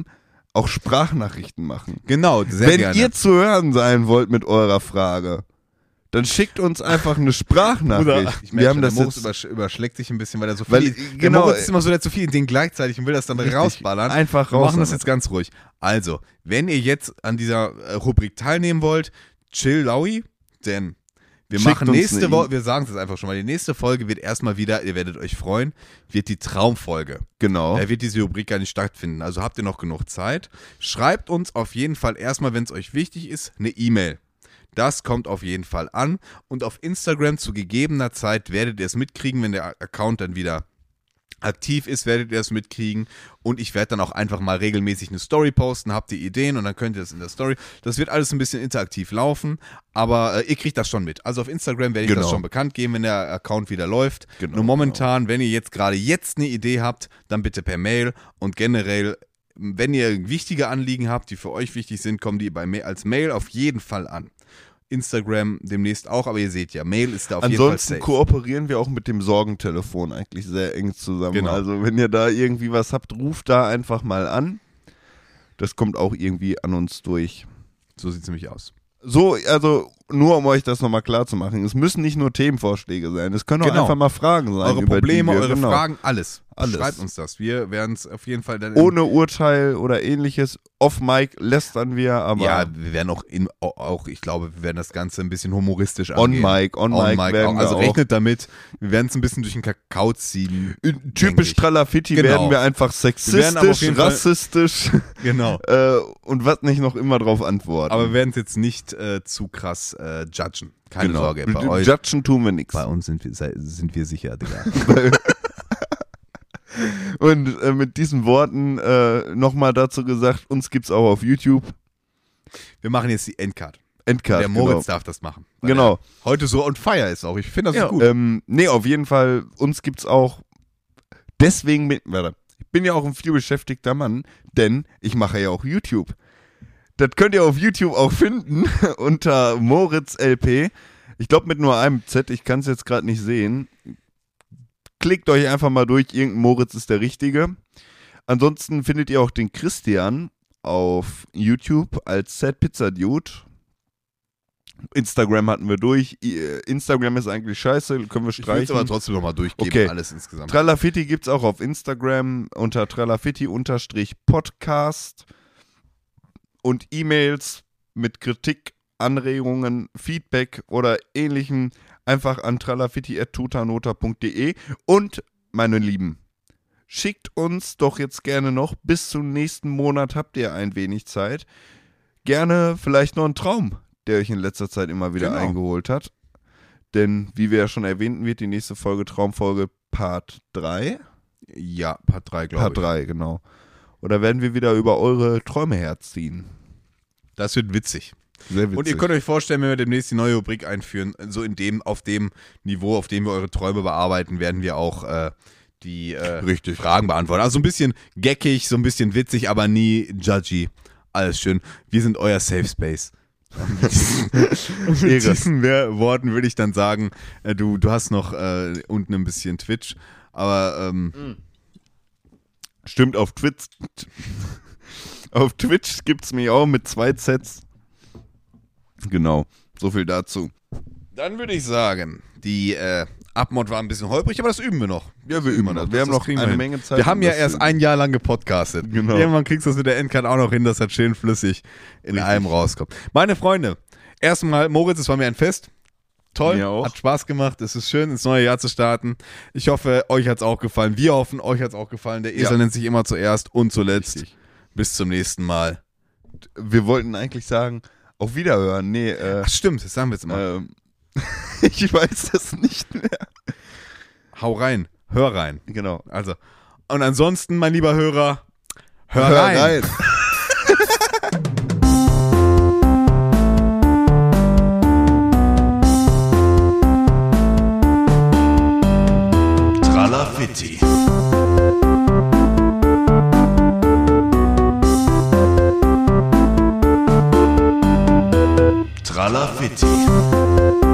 auch Sprachnachrichten machen. Genau, sehr Wenn gerne. ihr zu hören sein wollt mit eurer Frage, dann schickt uns einfach eine Sprachnachricht. Ich Wir merke haben schon, das der Moritz jetzt übersch überschlägt sich ein bisschen, weil er so viel. Weil, der genau, Moritz ist immer so, der hat so viele Ideen gleichzeitig und will das dann Richtig. rausballern. Einfach Wir raus machen das damit. jetzt ganz ruhig. Also, wenn ihr jetzt an dieser äh, Rubrik teilnehmen wollt, chill Laui, denn wir Schickt machen uns nächste eine Woche, wir sagen es jetzt einfach schon mal, die nächste Folge wird erstmal wieder, ihr werdet euch freuen, wird die Traumfolge. Genau. Da wird diese Rubrik gar nicht stattfinden. Also habt ihr noch genug Zeit. Schreibt uns auf jeden Fall erstmal, wenn es euch wichtig ist, eine E-Mail. Das kommt auf jeden Fall an. Und auf Instagram zu gegebener Zeit werdet ihr es mitkriegen, wenn der Account dann wieder aktiv ist, werdet ihr es mitkriegen. Und ich werde dann auch einfach mal regelmäßig eine Story posten. Habt ihr Ideen und dann könnt ihr das in der Story. Das wird alles ein bisschen interaktiv laufen, aber äh, ihr kriegt das schon mit. Also auf Instagram werde ich Genau. das schon bekannt geben, wenn der Account wieder läuft. Genau, Nur momentan, wenn ihr jetzt gerade jetzt eine Idee habt, dann bitte per Mail und generell, wenn ihr wichtige Anliegen habt, die für euch wichtig sind, kommen die bei Mail, als Mail auf jeden Fall an. Instagram demnächst auch, aber ihr seht ja, Mail ist da auf jeden Fall Ansonsten safe. kooperieren wir auch mit dem Sorgentelefon eigentlich sehr eng zusammen. Genau. Also wenn ihr da irgendwie was habt, ruft da einfach mal an. Das kommt auch irgendwie an uns durch. So sieht es nämlich aus. So, also nur um euch das nochmal klar zu machen, es müssen nicht nur Themenvorschläge sein, es können auch Genau. einfach mal Fragen sein. Eure über Probleme, die wir, eure genau, Fragen, alles. Alles. Schreibt uns das. Wir werden es auf jeden Fall dann. Ohne Urteil oder ähnliches. Off-Mic lästern wir, aber Ja, wir werden auch, in, auch, ich glaube, wir werden das Ganze ein bisschen humoristisch on-Mic, angehen. on-Mic werden wir Also auch. rechnet damit, wir werden es ein bisschen durch den Kakao ziehen. denk Typisch ich. Tralafitti Genau. werden wir einfach Wir werden aber auf sexistisch, jeden Fall- rassistisch Genau. äh, und was nicht noch immer drauf antworten. Aber wir werden es jetzt nicht äh, zu krass äh, judgen. Keine genau. Sorge, bei euch. Judgen tun wir nichts. Bei uns sind wir, sei- sind wir sicher, Digga. Und äh, mit diesen Worten äh, nochmal dazu gesagt, uns gibt's auch auf YouTube. Wir machen jetzt die Endcard. Endcard, Der Moritz genau. darf das machen. weil Genau. er heute so on fire ist auch. Ich finde das Ja, ist gut. Ähm, nee, auf jeden Fall, uns gibt's auch deswegen mit, warte, ich bin ja auch ein viel beschäftigter Mann, denn ich mache ja auch YouTube. Das könnt ihr auf YouTube auch finden unter Moritz L P. Ich glaube mit nur einem Z, ich kann es jetzt gerade nicht sehen. Klickt euch einfach mal durch, irgendein Moritz ist der Richtige. Ansonsten findet ihr auch den Christian auf YouTube als Sad Pizza Dude. Instagram hatten wir durch. I- Instagram ist eigentlich scheiße, können wir Ich will es streichen. aber trotzdem nochmal durchgeben, Okay. alles insgesamt. Tralafitti gibt es auch auf Instagram unter tralafitti-podcast und E-Mails mit Kritik, Anregungen, Feedback oder ähnlichem einfach an tralafitti at tutanota punkt de. Und, meine Lieben, schickt uns doch jetzt gerne noch, bis zum nächsten Monat habt ihr ein wenig Zeit, gerne vielleicht noch einen Traum, der euch in letzter Zeit immer wieder Genau. eingeholt hat. Denn, wie wir ja schon erwähnten, wird die nächste Folge Traumfolge Part drei. Ja, Part drei, glaube Part ich. drei, genau. Oder werden wir wieder über eure Träume herziehen? Das wird witzig. Sehr witzig. Und ihr könnt euch vorstellen, wenn wir demnächst die neue Rubrik einführen, so in dem, auf dem Niveau, auf dem wir eure Träume bearbeiten, werden wir auch äh, die äh, Richtig. Fragen beantworten. Also so ein bisschen geckig, so ein bisschen witzig, aber nie judgy. Alles schön. Wir sind euer Safe Space. Und mit diesen, und mit diesen Wer- Worten würde ich dann sagen, äh, du, du hast noch äh, unten ein bisschen Twitch, aber ähm, Stimmt, auf Twitch. Auf Twitch gibt es mich auch mit zwei Zs. Genau, so viel dazu. dann würde ich sagen, die äh, Abmod war ein bisschen holprig, aber das üben wir noch. Ja, wir üben das. Wir haben noch kriegen eine hin. Menge Zeit. Wir haben um ja das erst zu ein Jahr lang gepodcastet. Genau. Irgendwann kriegst du das mit der Endcard auch noch hin, dass das schön flüssig in Richtig. einem rauskommt. Meine Freunde, erstmal, Moritz, es war mir ein Fest. Toll, Mir auch. hat Spaß gemacht. Es ist schön, ins neue Jahr zu starten. Ich hoffe, euch hat es auch gefallen. Wir hoffen, euch hat es auch gefallen. Der Esel Ja. nennt sich immer zuerst und zuletzt. Richtig. Bis zum nächsten Mal. Wir wollten eigentlich sagen, auf Wiederhören. Nee, äh, Ach stimmt, das sagen wir jetzt mal. ähm, ich weiß das nicht mehr. Hau rein, hör rein. Genau. Also, und ansonsten, mein lieber Hörer, hör, rein. Tralafitti. Tralafitti.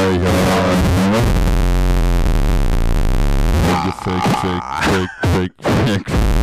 euch an. Fake, fake, fake, fake, fake.